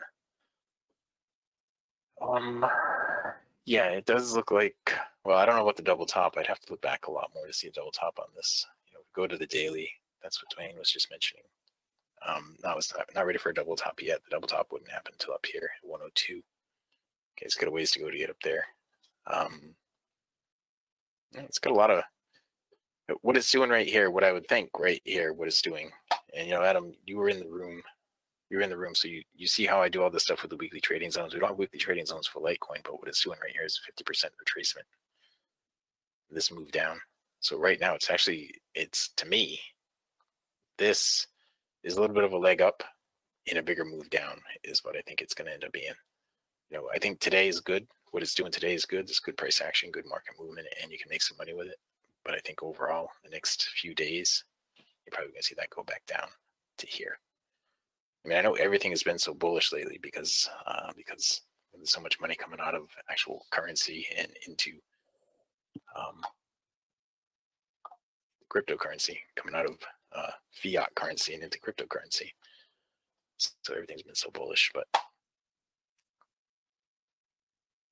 Um, yeah, it does look like, well, I don't know about the double top. I'd have to look back a lot more to see a double top on this. You know, go to the daily. That's what Dwayne was just mentioning. Um, not, was not ready for a double top yet. The double top wouldn't happen until up here at one oh two. Okay, it's got a ways to go to get up there. Um, it's got a lot of, what it's doing right here, what I would think right here, what it's doing. And, you know, Adam, you were in the room. You were in the room, so you, you see how I do all this stuff with the weekly trading zones. We don't have weekly trading zones for Litecoin, but what it's doing right here is fifty percent retracement. This move down. So right now, it's actually, it's, to me, this is a little bit of a leg up in a bigger move down is what I think it's going to end up being. You know, I think today is good. What it's doing today is good. It's good price action, good market movement, and you can make some money with it. But I think overall, the next few days, you're probably going to see that go back down to here. I mean, I know everything has been so bullish lately because uh, because there's so much money coming out of actual currency and into um, cryptocurrency, coming out of uh, fiat currency and into cryptocurrency. So everything's been so bullish, but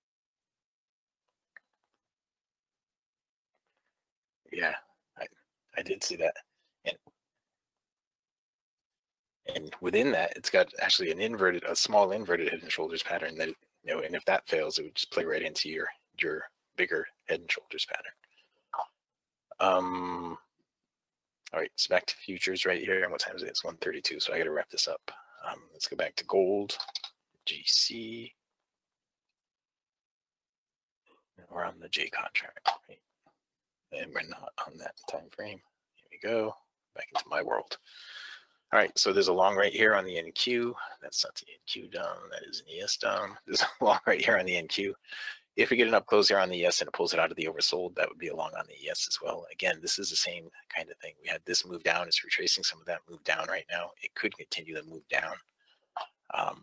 yeah, I, I did see that. And and within that, it's got actually an inverted, a small inverted head and shoulders pattern that, you know, and if that fails, it would just play right into your your bigger head and shoulders pattern. Um, all right, so back to futures right here. And what time is it? It's one thirty-two, so I got to wrap this up. Um, let's go back to gold, G C. We're on the J contract, right? And we're not on that time frame. Here we go, back into my world. All right, so there's a long right here on the N Q. That's not the N Q down, that is an E S down. There's a long right here on the N Q. If we get an up close here on the E S and it pulls it out of the oversold, that would be a long on the E S as well. Again, this is the same kind of thing. We had this move down. It's retracing some of that move down right now. It could continue to move down. Um,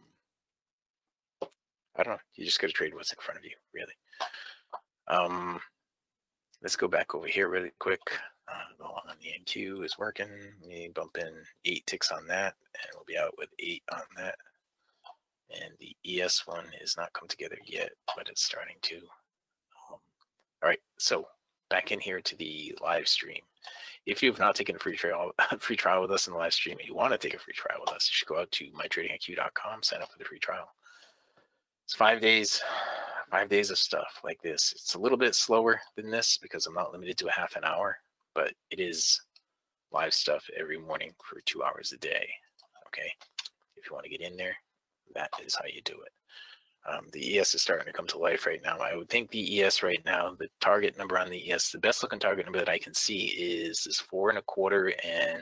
I don't know. You just got to trade what's in front of you, really. Um, let's go back over here really quick. Uh, the long on the N Q is working. We bump in eight ticks on that, and we'll be out with eight on that. And the E S one is not come together yet, but it's starting to. Um, all right, so back in here to the live stream. If you have not taken a free trial, free trial with us in the live stream, and you want to take a free trial with us, you should go out to my trading I Q dot com, sign up for the free trial. It's five days, five days of stuff like this. It's a little bit slower than this because I'm not limited to a half an hour, but it is live stuff every morning for two hours a day. Okay, if you want to get in there, that is how you do it. Um, the E S is starting to come to life right now. I would think the E S right now, the target number on the E S, the best looking target number that I can see is is four and a quarter and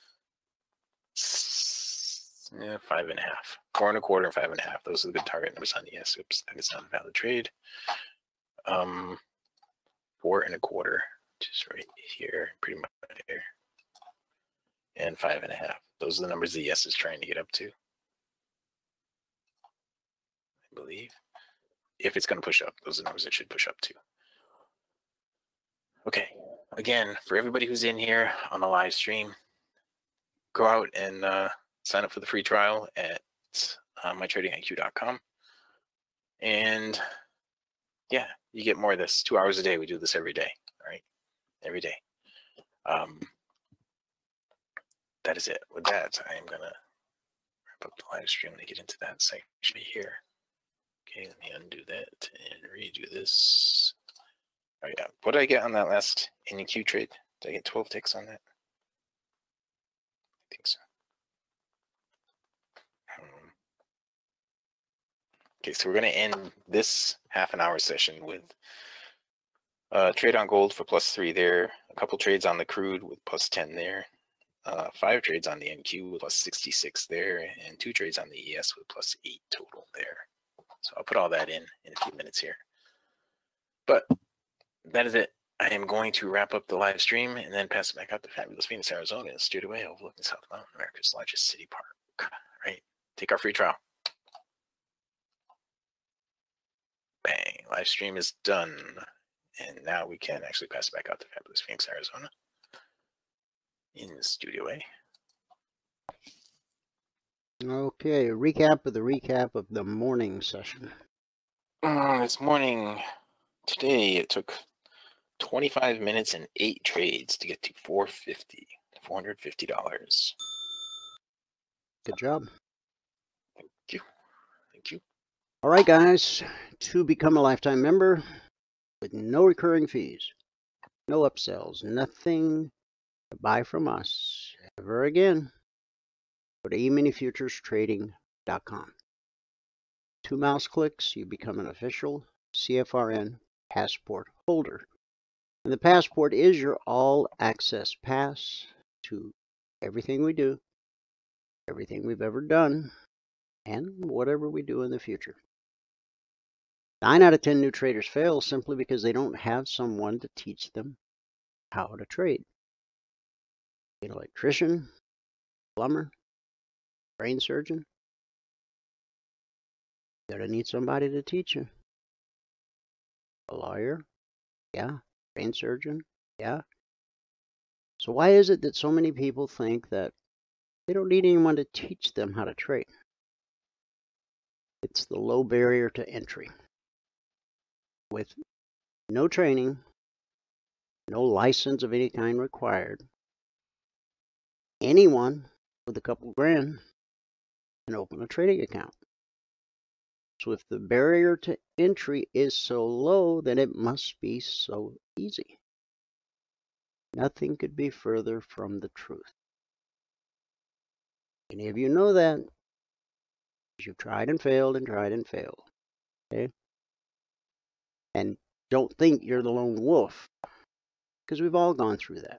yeah, five and a half. Four and a quarter and five and a half. Those are the good target numbers on the E S. Oops, that is not a valid trade. Um, four and a quarter, just right here, pretty much right here, and five and a half. Those are the numbers the E S is trying to get up to, I believe. If it's going to push up, those are the numbers it should push up to. Okay, again, for everybody who's in here on the live stream, go out and uh, sign up for the free trial at uh, my trading I Q dot com. And yeah, you get more of this. Two hours a day. We do this every day. All right, every day. Um, that is it. With that, I am going to wrap up the live stream and get into that section here. Okay, let me undo that and redo this. Oh yeah, what did I get on that last N Q trade? Did I get twelve ticks on that? I think so. Um, okay, so we're going to end this half an hour session with uh, trade on gold for plus three there, a couple trades on the crude with plus ten there, uh, five trades on the N Q with plus sixty-six there, and two trades on the E S with plus eight total there. So I'll put all that in in a few minutes here. But that is it. I am going to wrap up the live stream and then pass it back out to fabulous Phoenix, Arizona, and steered away overlooking South Mountain, America's largest city park. Right? Take our free trial. Bang. Live stream is done. And now we can actually pass it back out to fabulous Phoenix, Arizona in the studio A. Okay, a recap of the recap of the morning session. Uh, this morning, today, it took twenty-five minutes and eight trades to get to four fifty, four hundred fifty dollars. Good job. Thank you. Thank you. All right, guys, to become a lifetime member with no recurring fees, no upsells, nothing to buy from us ever again, go to e mini futures trading dot com. Two mouse clicks, you become an official C F R N passport holder. And the passport is your all-access pass to everything we do, everything we've ever done, and whatever we do in the future. Nine out of ten new traders fail simply because they don't have someone to teach them how to trade. An electrician, plumber, brain surgeon, you're going to need somebody to teach you. A lawyer, yeah. Brain surgeon, yeah. So why is it that so many people think that they don't need anyone to teach them how to trade? It's the low barrier to entry. With no training, no license of any kind required, anyone with a couple grand can open a trading account. So if the barrier to entry is so low, then it must be so easy. Nothing could be further from the truth. Any of you know that? You've tried and failed and tried and failed. Okay? And don't think you're the lone wolf, because we've all gone through that.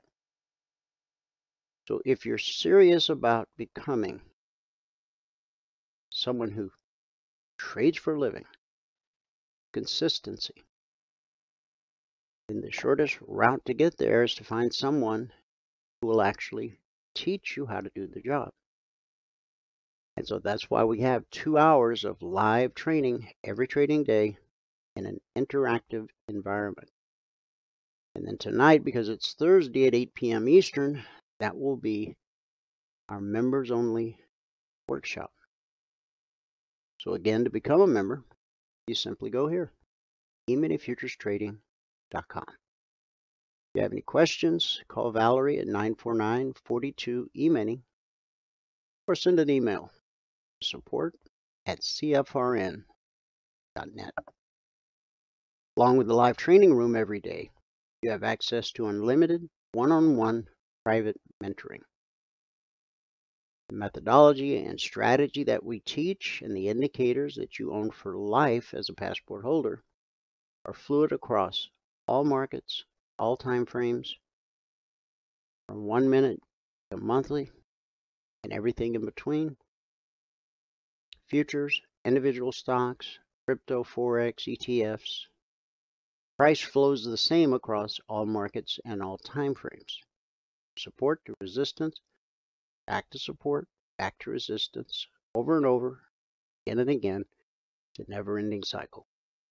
So if you're serious about becoming someone who trades for a living, consistency, then the shortest route to get there is to find someone who will actually teach you how to do the job. And so that's why we have two hours of live training every trading day in an interactive environment. And then tonight, because it's Thursday at eight p m Eastern, that will be our members only workshop. So again, to become a member, you simply go here, e mini futures trading dot com. If you have any questions, call Valerie at nine four nine, four two, E mini or send an email to support at c f r n dot net. Along with the live training room every day, you have access to unlimited one-on-one private mentoring. The methodology and strategy that we teach and the indicators that you own for life as a passport holder are fluid across all markets, all time frames, from one minute to monthly, and everything in between. Futures, individual stocks, crypto, forex, E T Fs. Price flows the same across all markets and all time frames. Support to resistance, back to support, back to resistance, over and over, again and again. It's a never-ending cycle.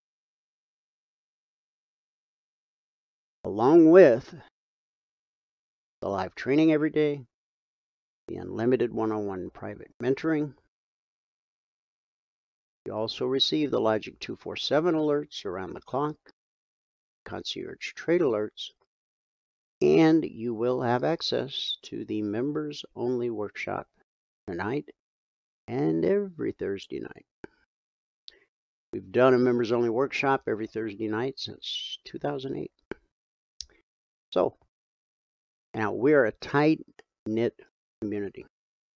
Along with the live training every day, the unlimited one-on-one private mentoring, you also receive the Logic two forty-seven alerts around the clock, concierge trade alerts, and you will have access to the members only workshop tonight and every Thursday night. We've done a members only workshop every Thursday night since two thousand eight. So now we're a tight knit community.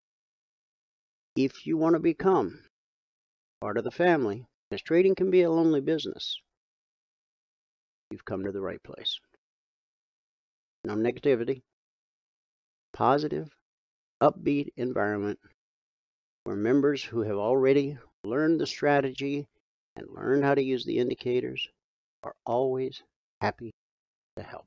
If you want to become part of the family, because trading can be a lonely business, you've come to the right place. No negativity, positive, upbeat environment where members who have already learned the strategy and learned how to use the indicators are always happy to help.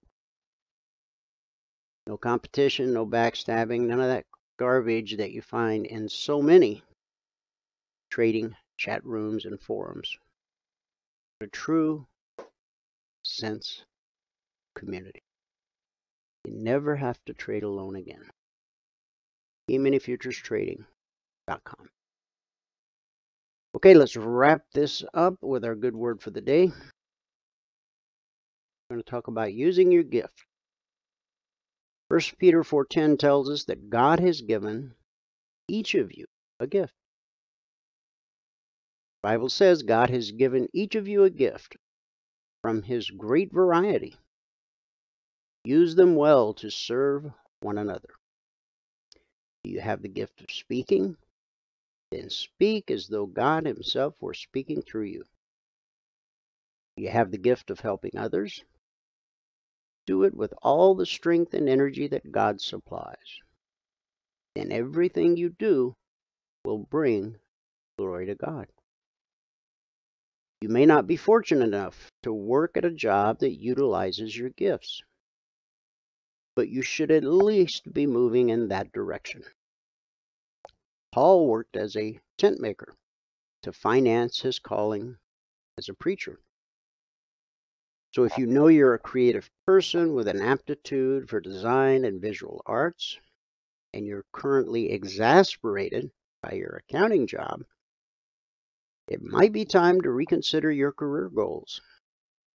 No competition, no backstabbing, none of that garbage that you find in so many trading chat rooms and forums. A true sense of community. You never have to trade alone again. e mini futures trading dot com. Okay, let's wrap this up with our good word for the day. We're going to talk about using your gift. First Peter four ten tells us that God has given each of you a gift. The Bible says God has given each of you a gift from his great variety. Use them well to serve one another. Do you have the gift of speaking? Then speak as though God himself were speaking through you. Do you have the gift of helping others? Do it with all the strength and energy that God supplies. Then everything you do will bring glory to God. You may not be fortunate enough to work at a job that utilizes your gifts, but you should at least be moving in that direction. Paul worked as a tent maker to finance his calling as a preacher. So if you know you're a creative person with an aptitude for design and visual arts, and you're currently exasperated by your accounting job, it might be time to reconsider your career goals.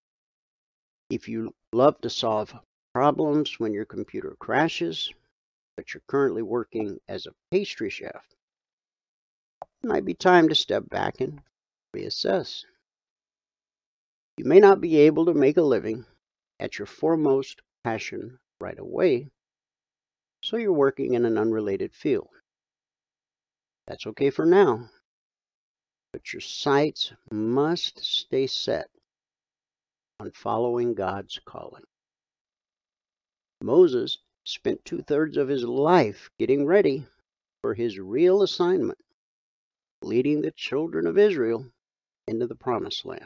If you love to solve problems when your computer crashes, but you're currently working as a pastry chef, it might be time to step back and reassess. You may not be able to make a living at your foremost passion right away, so you're working in an unrelated field. That's okay for now, but your sights must stay set on following God's calling. Moses spent two-thirds of his life getting ready for his real assignment, leading the children of Israel into the promised land.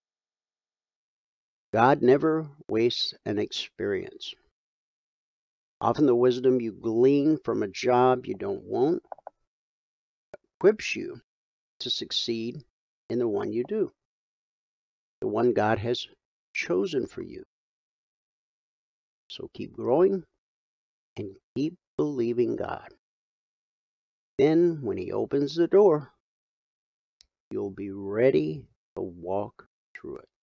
God never wastes an experience. Often the wisdom you glean from a job you don't want equips you to succeed in the one you do, the one God has chosen for you. So keep growing and keep believing God. Then, when He opens the door, you'll be ready to walk through it.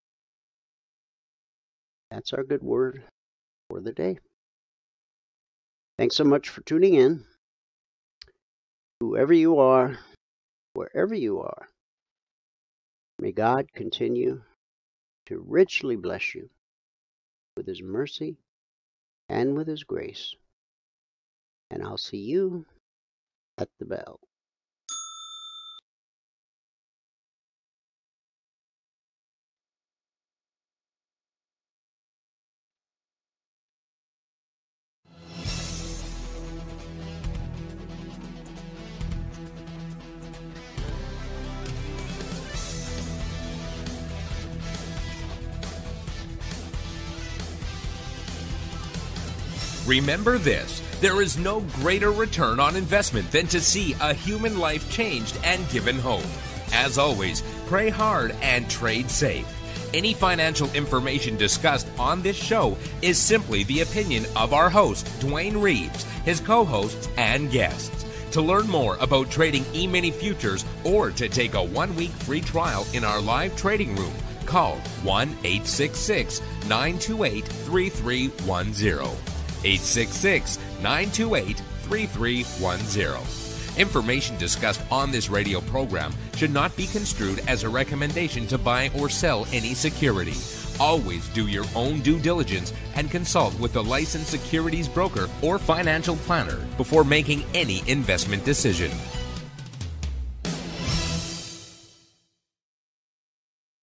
That's our good word for the day. Thanks so much for tuning in. Whoever you are, wherever you are, may God continue to richly bless you with His mercy and with His grace. And I'll see you at the bell. Remember this, there is no greater return on investment than to see a human life changed and given hope. As always, pray hard and trade safe. Any financial information discussed on this show is simply the opinion of our host, Dwayne Reeves, his co-hosts, and guests. To learn more about trading E-mini futures or to take a one-week free trial in our live trading room, call one eight six six, nine two eight, three three one zero. eight six six, nine two eight, three three one zero. Information discussed on this radio program should not be construed as a recommendation to buy or sell any security. Always do your own due diligence and consult with a licensed securities broker or financial planner before making any investment decision.